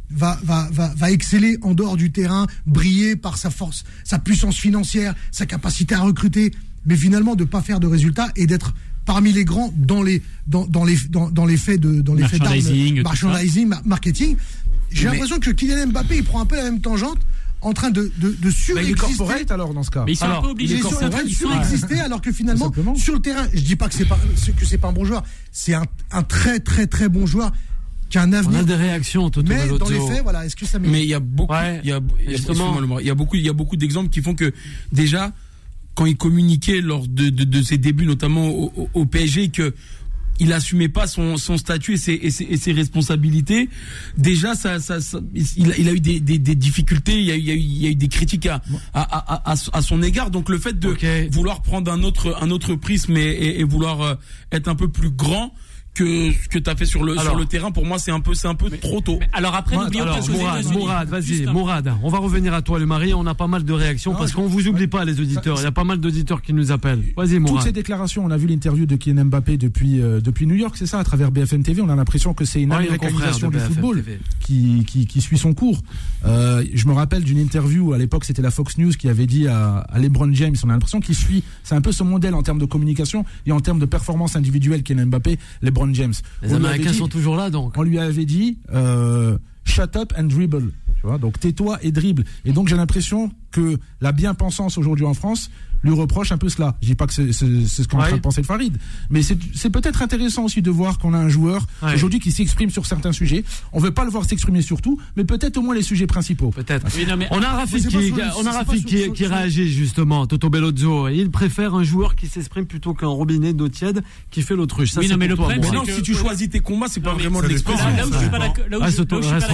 va exceller en dehors du terrain, briller par sa force, sa puissance financière, sa capacité à recruter, mais finalement de pas faire de résultats et d'être parmi les grands dans les faits merchandising, marketing. J'ai l'impression que Kylian Mbappé il prend un peu la même tangente, en train de surexister. Il est corporate alors dans ce cas. Mais ils sont un peu obligés de surexister alors que finalement sur le terrain, je dis pas que c'est pas un bon joueur, c'est un très très très bon joueur qui a un avenir. On a des réactions mais dans les faits, voilà, est-ce que ça Mais il y a beaucoup d'exemples qui font que déjà quand il communiquait lors de ses débuts, notamment au PSG, que il assumait pas son statut et ses responsabilités. Déjà, il a eu des difficultés, il y a eu des critiques à son égard. Donc le fait de vouloir prendre un autre prisme et vouloir être un peu plus grand que ce que tu as fait sur le terrain, pour moi c'est un peu trop tôt. Alors après, Mourad, on va revenir à toi, le mari. On a pas mal de réactions parce qu'on vous oublie pas, les auditeurs. Il y a pas mal d'auditeurs qui nous appellent. Vas-y, Mourad. Toutes ces déclarations, on a vu l'interview de Kylian Mbappé depuis New York, c'est ça, à travers BFM TV. On a l'impression que c'est une américanisation du football qui suit son cours. Je me rappelle d'une interview, à l'époque c'était la Fox News qui avait dit à LeBron James, on a l'impression qu'il suit, c'est un peu son modèle en termes de communication et en termes de performance individuelle, Kylian Mbappé, LeBron James. Les Américains sont toujours là, donc. On lui avait dit shut up and dribble. Tu vois, donc tais-toi et dribble. Et donc j'ai l'impression que la bien-pensance aujourd'hui en France lui reproche un peu cela. Je dis pas que c'est ce qu'on est en train de penser de Farid, mais c'est peut-être intéressant aussi de voir qu'on a un joueur aujourd'hui qui s'exprime sur certains sujets. On veut pas le voir s'exprimer sur tout, mais peut-être au moins les sujets principaux. Peut-être. Oui, on a Rafik qui réagit justement. Toto Bellozzo, il préfère un joueur qui s'exprime plutôt qu'un robinet d'eau tiède qui fait l'autruche. Ça, mais le problème, c'est que si tu choisis tes combats, c'est pas vraiment de l'expression. Là où je suis pas d'accord, c'est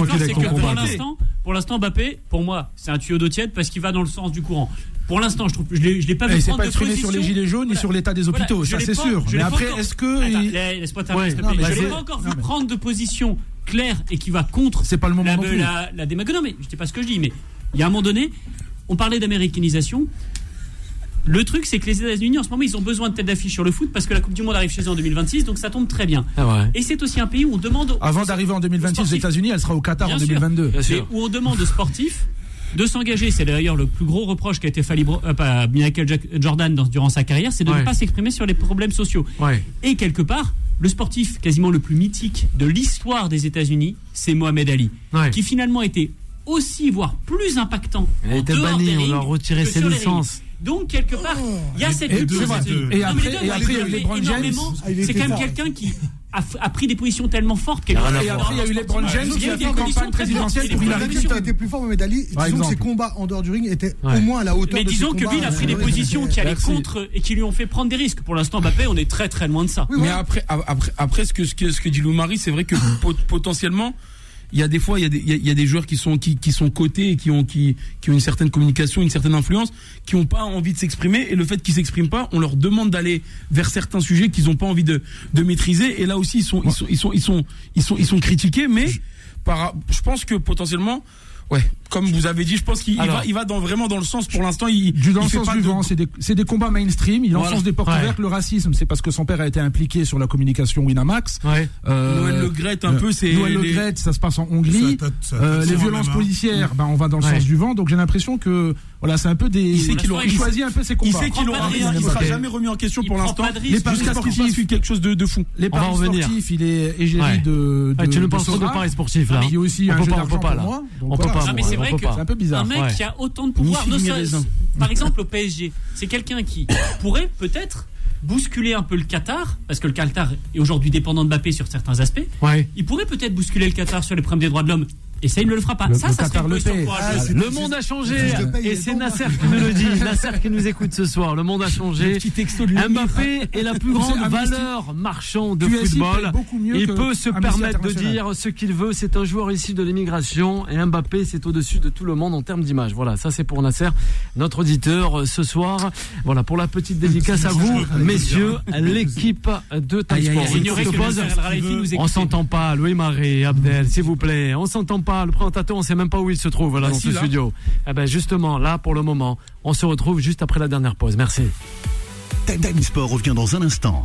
que pour l'instant, Mbappé, pour moi, c'est un tuyau d'eau tiède parce qu'il va dans le sens du courant. Pour l'instant, je l'ai pas vu prendre de position. Sur les gilets jaunes ni sur l'état des hôpitaux, ça c'est sûr. Mais après, est-ce que laisse-moi terminer, s'il te plaît. Je l'ai pas encore vu prendre de position claire et qui va contre. C'est pas le moment non plus. La démagogie. Non, mais je sais pas ce que je dis, mais il y a un moment donné, on parlait d'américanisation. Le truc, c'est que les États-Unis, en ce moment, ils ont besoin de tête d'affiche sur le foot parce que la Coupe du Monde arrive chez eux en 2026, donc ça tombe très bien. Et c'est aussi un pays où on demande. Avant d'arriver en 2026 aux États-Unis, elle sera au Qatar en 2022. Où on demande aux sportifs de s'engager. C'est d'ailleurs le plus gros reproche qu'a été fait à Michael Jordan durant sa carrière, c'est de ne pas s'exprimer sur les problèmes sociaux. Et quelque part, le sportif quasiment le plus mythique de l'histoire des États-Unis, c'est Mohamed Ali, qui finalement était aussi, voire plus impactant en dehors des rings, on leur a retiré ses licences. Donc quelque part, il y a cette culture. Et après, il y a eu LeBron James. C'est quand même quelqu'un qui a pris des positions tellement fortes. Et après, il y a eu LeBron James qui a fait une campagne présidentielle pour Hillary Clinton. Il était plus fort, Mohamed Ali. Disons que ses combats en dehors du ring étaient au moins à la hauteur de ses combats. Mais disons que lui, il a pris des positions qui allaient contre et qui lui ont fait prendre des risques. Pour l'instant, Mbappé, on est très très loin de ça. Mais après, ce que dit Lou Marie, c'est vrai que potentiellement, il y a des fois, il y a des joueurs qui sont cotés et qui ont une certaine communication, une certaine influence, qui n'ont pas envie de s'exprimer, et le fait qu'ils s'expriment pas, on leur demande d'aller vers certains sujets qu'ils n'ont pas envie de maîtriser, et là aussi ils sont critiqués, mais je pense que potentiellement, comme vous avez dit, je pense qu'il va vraiment dans le sens, pour l'instant, dans le sens du vent. C'est des combats mainstream, il enfonce des portes ouvertes. Le racisme, c'est parce que son père a été impliqué sur la communication Winamax. Noël Le Graët, un peu, c'est Noël Le Graët, ça se passe en Hongrie. Les violences policières, on va dans le sens du vent. Donc j'ai l'impression que c'est un peu des. Il choisit un peu ses combats. Il sait qu'il sera jamais remis en question pour l'instant. Les paris sportifs, c'est quelque chose de fou. Les paris sportifs, il est égérie de. Tu nous parles trop de paris sportifs là. Il y a aussi un jeu d'argent pour moi. On peut pas. Mais c'est vrai que c'est un peu bizarre. Un mec qui a autant de pouvoir, par exemple au PSG, c'est quelqu'un qui pourrait peut-être bousculer un peu le Qatar, parce que le Qatar est aujourd'hui dépendant de Mbappé sur certains aspects. Il pourrait peut-être bousculer le Qatar sur les problèmes des droits de l'homme. Et ça, il ne le fera pas. Ça serait une position courageuse. Le monde a changé. Et c'est Nasser qui nous le dit. Nasser qui nous écoute ce soir. Le monde a changé. Mbappé est la plus grande valeur marchande de football. Il peut se permettre de dire ce qu'il veut. C'est un joueur issu de l'immigration. Et Mbappé, c'est au-dessus de tout le monde en termes d'image. Voilà, ça c'est pour Nasser, notre auditeur ce soir. Voilà, pour la petite dédicace à vous, messieurs, l'équipe de Time Sport. On s'entend pas. Louis Marie, Abdel, s'il vous plaît. On s'entend pas. Le présentateur, on ne sait même pas où il se trouve dans ce studio. Justement, là, pour le moment, on se retrouve juste après la dernière pause. Merci. Time Sport revient dans un instant.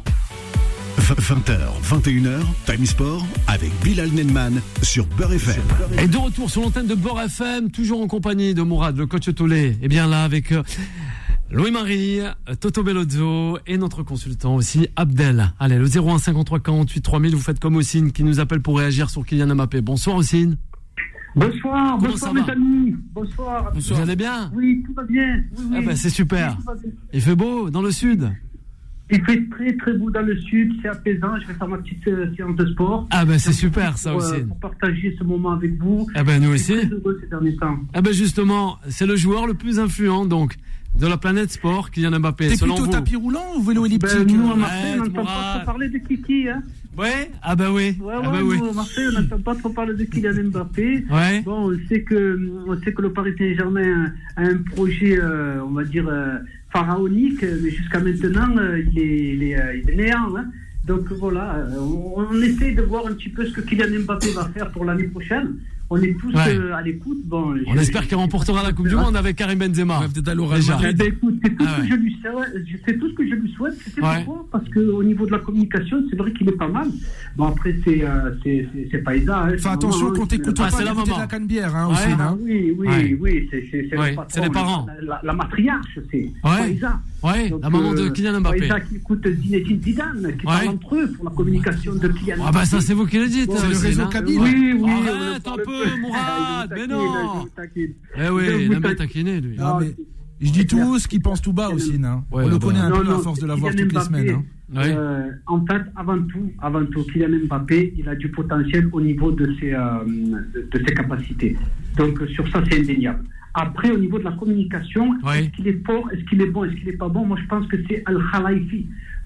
20h, 21h, Time Sport avec Bilal Nenman sur Beurre FM. Et de retour sur l'antenne de Beurre FM, toujours en compagnie de Mourad, le coach Tolé. Et bien là, avec Louis-Marie, Toto Bellozzo et notre consultant aussi, Abdel. Allez, le 01 53 48 3000, vous faites comme Ossine qui nous appelle pour réagir sur Kylian Mbappé. Bonsoir Ossine. Bonsoir mes amis. Bonsoir. Vous allez bien? Oui, tout va bien. Oui. C'est super. Il fait beau dans le sud? Il fait très très beau dans le sud, c'est apaisant. Je vais faire ma petite séance de sport. C'est super ça aussi. Pour partager ce moment avec vous. Nous aussi. Je suis très heureux ces derniers temps. Justement, c'est le joueur le plus influent donc de la planète sport, Kylian Mbappé. T'es selon plutôt vous. tapis roulant ou vélo elliptique? Nous, à Marseille, on n'entend pas trop parler de Kiki. Hein. Ouais, ah bah oui. Nous, à Marseille, on n'entend pas trop parler de Kylian Mbappé. Ouais. Bon, on sait que le Paris Saint-Germain a un projet, on va dire, pharaonique, mais jusqu'à maintenant, il est néant. Hein. Donc voilà, on essaie de voir un petit peu ce que Kylian Mbappé va faire pour l'année prochaine. On est tous à l'écoute. Bon, on espère qu'il remportera la Coupe du Monde avec Karim Benzema. Ouais, peut-être à l'Oral Madrid. Écoute, c'est tout ce que je lui souhaite. C'est pourquoi ? Parce qu'au niveau de la communication, c'est vrai qu'il est pas mal. Bon, après, c'est pas évident. Hein. Fais attention qu'on t'écoute pas la côté de la canne-bière. Hein, aussi, hein. Oui, c'est les parents. La matriarche, c'est Faïza. Ouais, la maman de Kylian Mbappé. Faïza qui écoute Zinedine Zidane, qui parle entre eux pour la communication de Kylian Mbappé. Ah bah ça, c'est vous qui le dites. C'est le réseau Kabyle. Oui. Arrête un peu, Mourad, mais non. Eh oui, il aime bien taquiner, lui. Je dis tout ce qu'il pense tout bas aussi, hein. On le connaît un peu à force de l'avoir toutes les semaines. En fait, avant tout, Kylian Mbappé, il a du potentiel au niveau de ses capacités. Donc sur ça, c'est indéniable. Après, au niveau de la communication, est-ce qu'il est fort, est-ce qu'il est bon, est-ce qu'il n'est pas bon? Moi, je pense que c'est Al-Khalifi,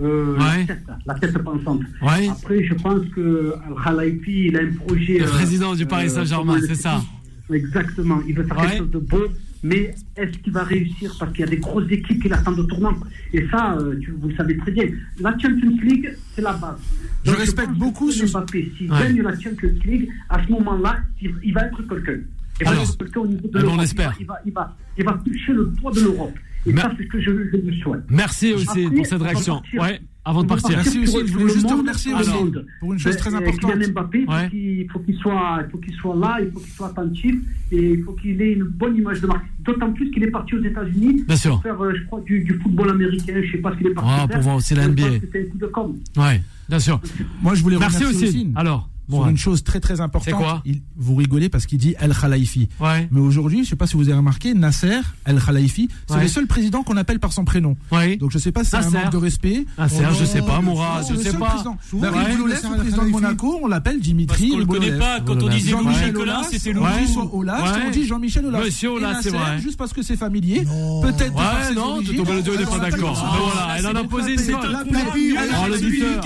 la tête pensante. Après, je pense que Al-Khalifi, il a un projet... Le président du Paris Saint-Germain, c'est ça. Exactement. Il veut faire quelque chose de beau, mais est-ce qu'il va réussir? Parce qu'il y a des grosses équipes qui l'attendent au tournant. Et ça, vous le savez très bien. La Champions League, c'est la base. Donc, je respecte beaucoup ce Mbappé. S'il gagne la Champions League, à ce moment-là, il va être quelqu'un. Au niveau de l'Europe, il va toucher le toit de l'Europe. Et ça, c'est ce que je lui souhaite. Merci aussi pour cette réaction. Avant de partir. Merci aussi, je voulais juste te remercier pour une chose très importante. Kylian Mbappé, il faut qu'il soit là, il faut qu'il soit attentif et il faut qu'il ait une bonne image de marque. D'autant plus qu'il est parti aux États-Unis pour faire, je crois, du football américain. Je ne sais pas ce qu'il est parti faire. Pour voir aussi la NBA. C'est un coup de com'. Ouais, bien sûr. Moi, je voulais remercier aussi. Alors. Sur une chose très très importante. C'est quoi? Vous rigolez parce qu'il dit El Khalifi. Mais aujourd'hui, je ne sais pas si vous avez remarqué, Nasser El Khalifi, c'est le seul président qu'on appelle par son prénom. Donc je ne sais pas si c'est un manque de respect. Nasser, je ne sais pas, Mourad, je ne sais pas. Le président de Monaco, on l'appelle Dimitri. On ne le connaît pas. Quand on disait Louis-Michel Aulas, c'était Louis. On dit Jean-Michel Aulas. Monsieur Aulas, c'est vrai. Juste parce que c'est familier. Peut-être. Ouais, non, Toto Baldo n'est pas d'accord. Voilà, elle en a posé une seule. Oh, l'auditeur.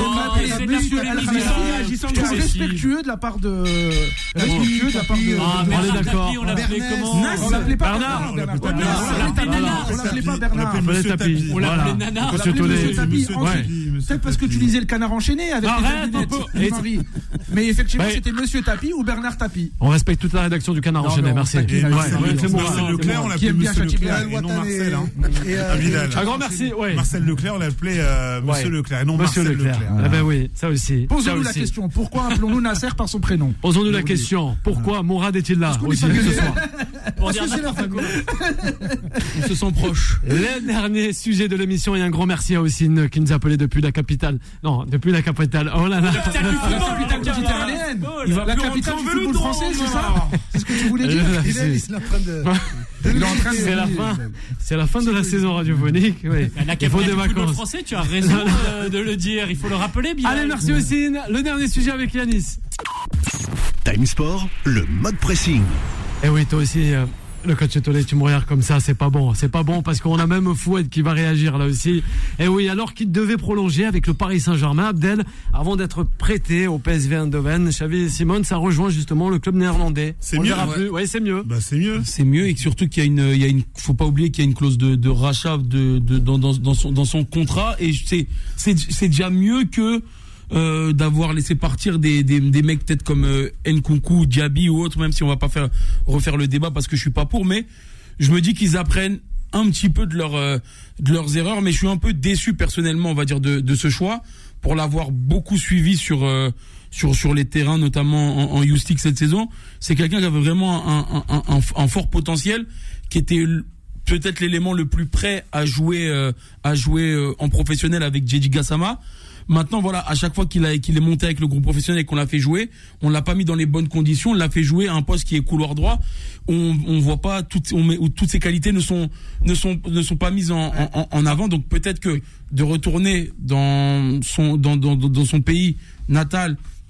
C'est respectueux de la part de. Respectueux de la part de. On est d'accord. On l'appelait comment? On l'appelait pas Bernard. On l'appelait pas Bernard. On l'appelait Tapie. On l'appelait Nana. Monsieur Tapie. Peut-être parce que tu lisais le Canard enchaîné avec les lunettes. Mais effectivement, c'était Monsieur Tapie ou Bernard Tapie. On respecte toute la rédaction du Canard enchaîné. Merci. Marcel Leclerc, on l'appelait Monsieur Leclerc et non Marcel. Un grand merci. Marcel Leclerc, on l'appelait Monsieur Leclerc et non Marcel Leclerc. Ah ben oui, ça aussi. Posons-nous la question. Pourquoi appelons-nous Nasser par son prénom? Posons-nous la question. Pourquoi Mourad est-il là aussi ce soir? Pour dire n'importe quoi. On se sent proche. Le dernier sujet de l'émission et un grand merci à Ossine qui nous a appelé depuis la capitale. Non, depuis la capitale. Oh là là. La capitale méditerranéenne. La capitale du football français, c'est ça? C'est ce que tu voulais dire? C'est la fin de la saison radiophonique. Il faut des vacances. Français, tu as raison de le dire. Il faut le rappeler bien. Allez, merci Ossine. Le dernier sujet avec Yanis. Time Sport, le mode pressing. Eh oui, toi aussi, le coach Tolé, tu me regardes comme ça, c'est pas bon. C'est pas bon parce qu'on a même Fouad qui va réagir là aussi. Eh oui, alors qu'il devait prolonger avec le Paris Saint-Germain, Abdel, avant d'être prêté au PSV Eindhoven, Xavi Simons, ça rejoint justement le club néerlandais. C'est mieux. Oui, c'est mieux. Bah, c'est mieux. C'est mieux et surtout qu'il y a une, faut pas oublier qu'il y a une clause de rachat dans son contrat et c'est déjà mieux que d'avoir laissé partir des mecs peut-être comme Nkunku, Diaby ou autre, même si on va pas refaire le débat parce que je suis pas pour, mais je me dis qu'ils apprennent un petit peu de leurs erreurs, mais je suis un peu déçu personnellement, on va dire, de ce choix pour l'avoir beaucoup suivi sur les terrains, notamment en Youth League cette saison. C'est quelqu'un qui avait vraiment un fort potentiel, qui était peut-être l'élément le plus prêt à jouer en professionnel avec Djedi Gassama. Maintenant, voilà, à chaque fois qu'il est monté avec le groupe professionnel et qu'on l'a fait jouer, on l'a pas mis dans les bonnes conditions, on l'a fait jouer à un poste qui est couloir droit. On voit pas toutes ses qualités ne sont pas mises en avant. Donc peut-être que de retourner dans son pays natal,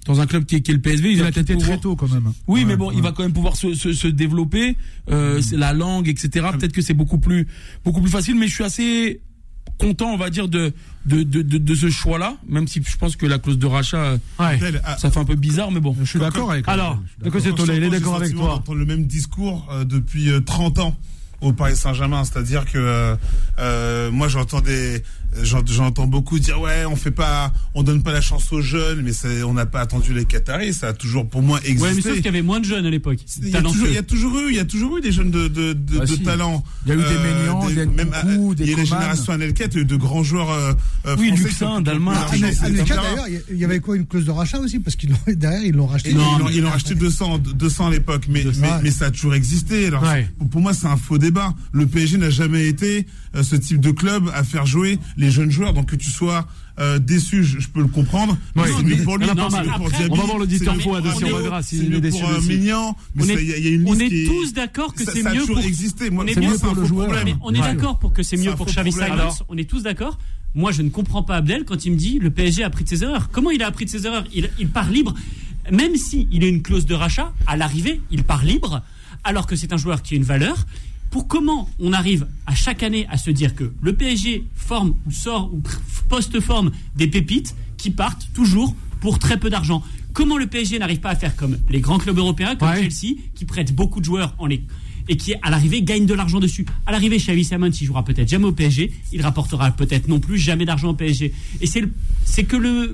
dans un club qui est le PSV, il a été très tôt quand même. Oui, mais bon, il va quand même pouvoir se développer, c'est la langue, etc. Peut-être que c'est beaucoup plus facile, mais je suis assez content, on va dire, de ce choix-là, même si je pense que la clause de rachat, ça fait un peu bizarre, mais bon. Je suis d'accord avec. Alors, de quoi c'est Tolé, il est d'accord avec toi. J'entends le même discours depuis 30 ans au Paris Saint-Germain, c'est-à-dire que moi j'entends beaucoup dire on donne pas la chance aux jeunes, mais on n'a pas attendu les Qataris, ça a toujours pour moi existé. Ouais, mais sauf qu'il y avait moins de jeunes à l'époque. Il y a toujours eu des jeunes de talent. Il y a eu des Ménian, des Nkunku, des Coman. Il y a la génération Anelka, de grands joueurs français. Oui, Luxin, d'Allemagne. Anelka d'ailleurs, il y avait quoi, une clause de rachat aussi, parce qu'ils derrière ils l'ont racheté. Ils l'ont racheté 200 à l'époque, mais ça a toujours existé. Alors pour moi c'est un faux débat. Le PSG n'a jamais été ce type de club à faire jouer les jeunes joueurs, donc que tu sois déçu, je peux le comprendre. Mais c'est mieux pour lui, on va voir l'auditeur Fouad si on verra s'il est déçu. Pour Mignan, il y a une liste. On est tous d'accord que c'est mieux pour exister. Moi, c'est mieux pour le joueur. On est d'accord pour que c'est mieux pour Xavi Simons. On est tous d'accord. Moi, je ne comprends pas Abdel quand il me dit le PSG a appris de ses erreurs. Comment il a appris de ses erreurs? Il part libre, même si il a une clause de rachat. À l'arrivée, il part libre, alors que c'est un joueur qui a une valeur. Pour comment on arrive à chaque année à se dire que le PSG forme ou sort ou post-forme des pépites qui partent toujours pour très peu d'argent. Comment le PSG n'arrive pas à faire comme les grands clubs européens, comme Chelsea, qui prêtent beaucoup de joueurs et qui, à l'arrivée, gagnent de l'argent dessus. À l'arrivée, Xavi Simons, il jouera peut-être jamais au PSG, il rapportera peut-être non plus jamais d'argent au PSG. Et c'est que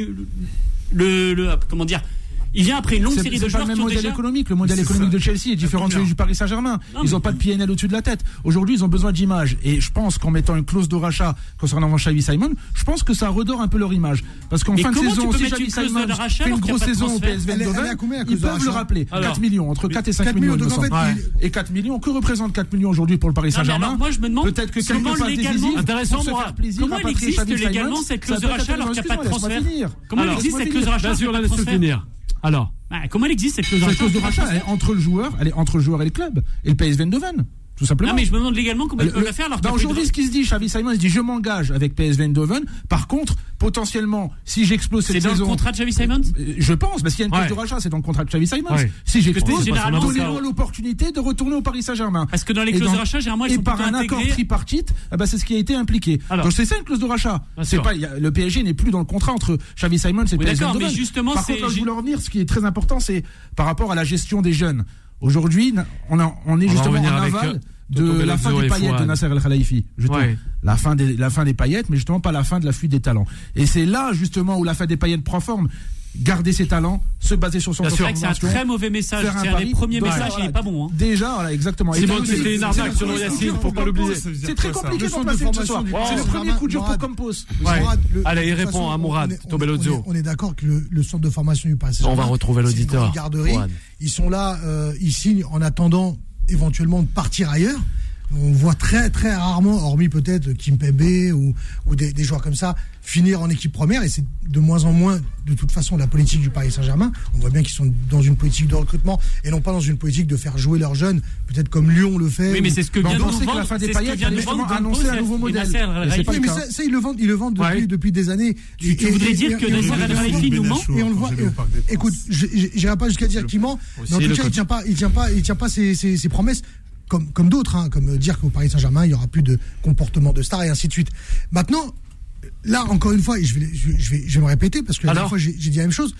comment dire, il vient après une longue série de joueurs qui ont déjà... Le modèle économique de Chelsea est différent de celui du Paris Saint-Germain. Ils n'ont pas de PNL au-dessus de la tête. Aujourd'hui, ils ont besoin d'image. Et je pense qu'en mettant une clause de rachat concernant Xavi Simons, je pense que ça redore un peu leur image. Parce qu'en fin de saison, si Xavi Simons fait une grosse saison au PSV Eindhoven, ils peuvent le rappeler. 4 millions, entre 4 et 5 millions. Et 4 millions, que représentent 4 millions aujourd'hui pour le Paris Saint-Germain? Moi, je me demande peut-être que quelqu'un fasse décisif intéressant, pour se faire plaisir. Comment elle existe légalement cette clause de rachat alors qu'il n'y a pas de transfert? Comment elle existe cette clause de rachat? Bien sûr, la laisse finir. Alors, comment elle existe cette clause de rachat? Cette clause de rachat, elle est entre le joueur et le club, et le PSV Eindhoven. Tout simplement. Non, mais je me demande légalement comment ils peuvent la faire alors aujourd'hui, ce qui se dit, Xavi Simons, il dit je m'engage avec PSV Eindhoven. Par contre, potentiellement, si j'explose cette saison. C'est dans le contrat de Xavi Simons? Je pense, parce qu'il y a une clause de rachat, c'est dans le contrat de Xavi Simons. Si j'explose, donnez-moi l'opportunité de retourner au Paris Saint-Germain. Parce que dans les clauses de rachat, généralement, elles sont par un accord tripartite, c'est ce qui a été impliqué. Donc c'est ça une clause de rachat. C'est pas, le PSG n'est plus dans le contrat entre Xavi Simons et PSV Eindhoven. Mais justement, par contre, là, je voulais revenir, ce qui est très important, c'est par rapport à la gestion des jeunes. Aujourd'hui, on est justement en aval de la fin des paillettes de Nasser El Khelaifi. La fin des paillettes, mais justement pas la fin de la fuite des talents. Et c'est là justement où la fin des paillettes prend forme. Garder ses talents, se baser sur son formation. C'est un très mauvais message. C'est un des premiers messages, il n'est pas bon. Déjà, voilà, exactement. C'était une arnaque selon Yacine, faut pas l'oublier. C'est très compliqué de placer ce soir. C'est le premier coup dur pour Campos. Allez, il répond à Mourad Tobelozzo. On est d'accord que le centre de formation du Paris Saint-Germain, on va retrouver l'auditeur. Ils sont là, ils signent en attendant éventuellement de partir ailleurs. On voit très très rarement, hormis peut-être Kimpembe ou des joueurs comme ça, finir en équipe première, et c'est de moins en moins de toute façon la politique du Paris Saint-Germain. On voit bien qu'ils sont dans une politique de recrutement et non pas dans une politique de faire jouer leurs jeunes, peut-être comme Lyon le fait. Oui, mais c'est ce que vient de nous vendre. Que la fin des paillettes, il justement annoncer un nouveau modèle. Oui, mais ça ils le vendent depuis des années. Tu voudrais dire que Nasser El Khelaifi nous ment? Et on le voit. Écoute, j'irai pas jusqu'à dire qu'il ment, mais en tout cas il tient pas ses promesses. Comme d'autres, comme dire qu'au Paris Saint-Germain, il n'y aura plus de comportement de star et ainsi de suite. Maintenant, là, encore une fois, et je vais me répéter, parce que la dernière fois, j'ai dit la même chose,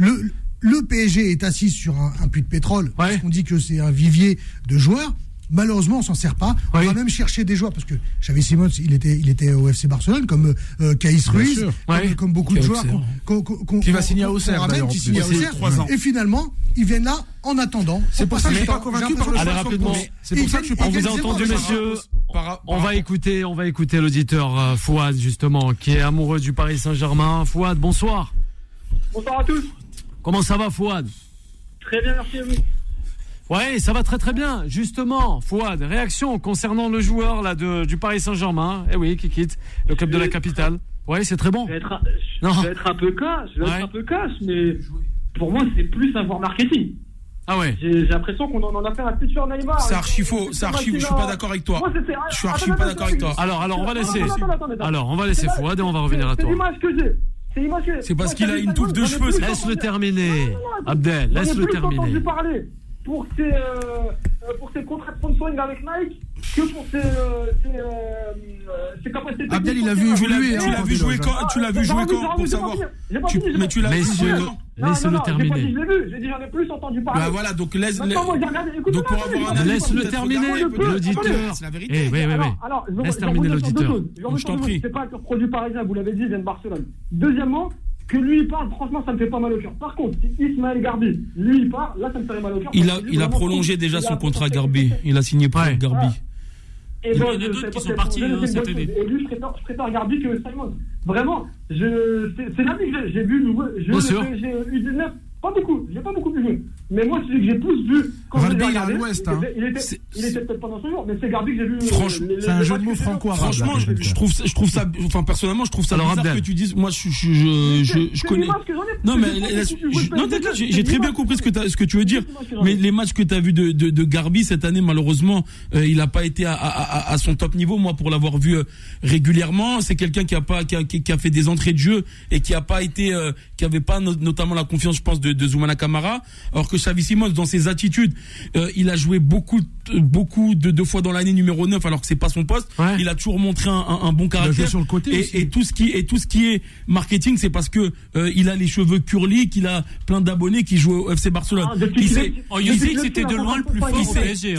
le PSG est assis sur un puits de pétrole, parce qu'on dit que c'est un vivier de joueurs. Malheureusement, on s'en sert pas. On va même chercher des joueurs, parce que Xavi Simons, il était au FC Barcelone, comme Caïs Ruiz, comme beaucoup de joueurs qui va signer à Auxerre, d'ailleurs, et finalement, ils viennent là en attendant. C'est pour ça que je suis pas convaincu par le choix. Allez, rapidement. C'est pour ça que je suis pas. On vous a entendu, messieurs. On va écouter l'auditeur Fouad, justement, qui est amoureux du Paris Saint-Germain. Fouad, bonsoir. Bonsoir à tous. Comment ça va, Fouad? Très bien, merci à vous. Ouais, ça va très très bien. Justement, Fouad, réaction concernant le joueur là du Paris Saint-Germain. Eh oui, qui quitte le club de la capitale. Ouais, c'est très bon. Je vais être un peu cash, mais pour moi, c'est plus un joueur marketing. Ah ouais. J'ai l'impression qu'on en a fait un futur Neymar. C'est archi faux. Je suis pas d'accord avec toi. Je suis archi pas d'accord avec toi. Alors, on va laisser. Alors, on va laisser Fouad et on va revenir à toi. C'est l'image que j'ai. C'est imagé. C'est parce qu'il a une touffe de cheveux. Laisse-le terminer. Abdel, laisse-le terminer. Entendu parler pour ses contrats de sponsoring avec Nike que pour ses capacités. Abdel, il a vu évoluer. Tu l'as vu jouer quand pour savoir. Mais tu l'as vu jouer quand? Laisse-le terminer. J'ai vu, j'ai dit j'en ai plus entendu parler. Bah voilà, donc laisse-le terminer l'auditeur. C'est la vérité. Oui. Laisse terminer l'auditeur. Je t'en prie. C'est pas un produit parisien, vous l'avez dit, il vient de Barcelone. Deuxièmement, que lui il parle, franchement, ça me fait pas mal au cœur. Par contre, si Ismaël Garbi, lui il parle, là ça me fait mal au cœur. Il a prolongé déjà son contrat Garbi. Il a signé pour Garbi. Et il y en a d'autres qui sont partis cette année. Et lui, je préfère Garbi que Simon. Vraiment, c'est l'ami que j'ai vu jouer. J'ai eu 19, pas beaucoup, j'ai pas beaucoup vu jouer. Mais moi, celui que j'ai plus vu quand je l'ai regardé, il était peut-être pas dans ce jour, mais c'est Garbi que j'ai vu. Franchement, c'est un jeu de mots franco-arabe. Franchement, je trouve ça, enfin personnellement, je trouve ça bizarre que tu dises. Moi, je connais. Non, mais non, t'inquiète, j'ai très bien compris ce que tu veux dire. Mais les matchs que tu as vus de Garbi cette année, malheureusement, il a pas été à son top niveau. Moi, pour l'avoir vu régulièrement, c'est quelqu'un qui a fait des entrées de jeu et qui avait pas notamment la confiance, je pense, de Zoumana Camara. Alors que Xavi Simons, dans ses attitudes, il a joué beaucoup de fois dans l'année numéro 9, alors que c'est pas son poste. Ouais. Il a toujours montré un bon caractère. Sur le côté et tout ce qui est marketing, c'est parce que il a les cheveux curly, qu'il a plein d'abonnés qui jouent au FC Barcelone. Il sait que c'était de loin le plus fort au PSG.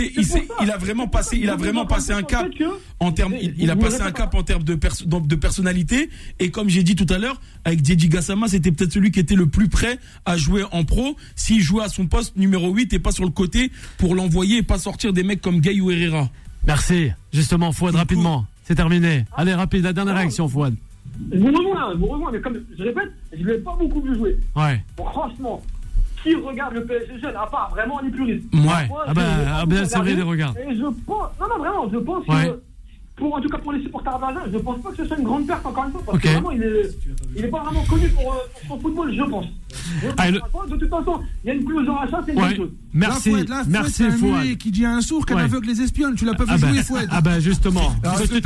Il a vraiment passé un cap en termes, il a passé un cap en termes de personnalité. Et comme j'ai dit tout à l'heure, avec Diedhi Gassama, c'était peut-être celui qui était le plus prêt à jouer en pro s'il jouait à son poste numéro 8 et pas sur le côté pour l'envoyer et pas sortir des mecs comme Gay ou Herrera. Merci. Justement, Fouad, rapidement. C'est terminé. Allez, rapide, la dernière réaction, Fouad. Je vous rejoins, mais comme je répète, je ne l'ai pas beaucoup vu jouer. Ouais. Bon, franchement, qui regarde le PSG jeune, à part vraiment les puristes. Ouais. C'est vrai, les regards. Et je pense, vraiment, je pense que, en tout cas pour les supporters argentins, je pense pas que ce soit une grande perte encore une fois, parce que vraiment il est pas vraiment connu pour son football, je pense. De toute façon, il y a une clause en rachat, c'est une bonne chose. Merci Fouad. Qui dit à un sourd qu'un aveugle les espionne, tu l'as pas vu jouer Fouad. Justement. C'est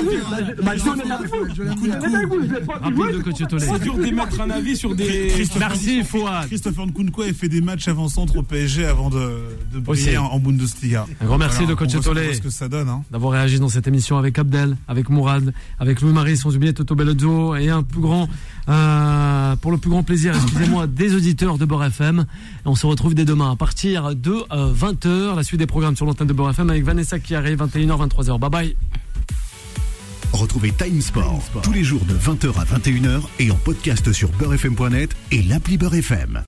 dur d'émettre un avis sur des. Merci Fouad. Christopher Nkunku a fait des matchs avant-centre au PSG avant de briller en Bundesliga. Un grand merci de coach Tolé d'avoir réagi dans cette émission avec Abdel, avec Mourad, avec Louis-Marie, sans oublier Toto Bellozzo et pour le plus grand plaisir, excusez-moi, des auditeurs de Beurre FM. Et on se retrouve dès demain à partir de 20h. La suite des programmes sur l'antenne de Beurre FM avec Vanessa qui arrive 21h, 23h. Bye bye. Retrouvez Time Sport tous les jours de 20h à 21h et en podcast sur beurrefm.net et l'appli Beurre FM.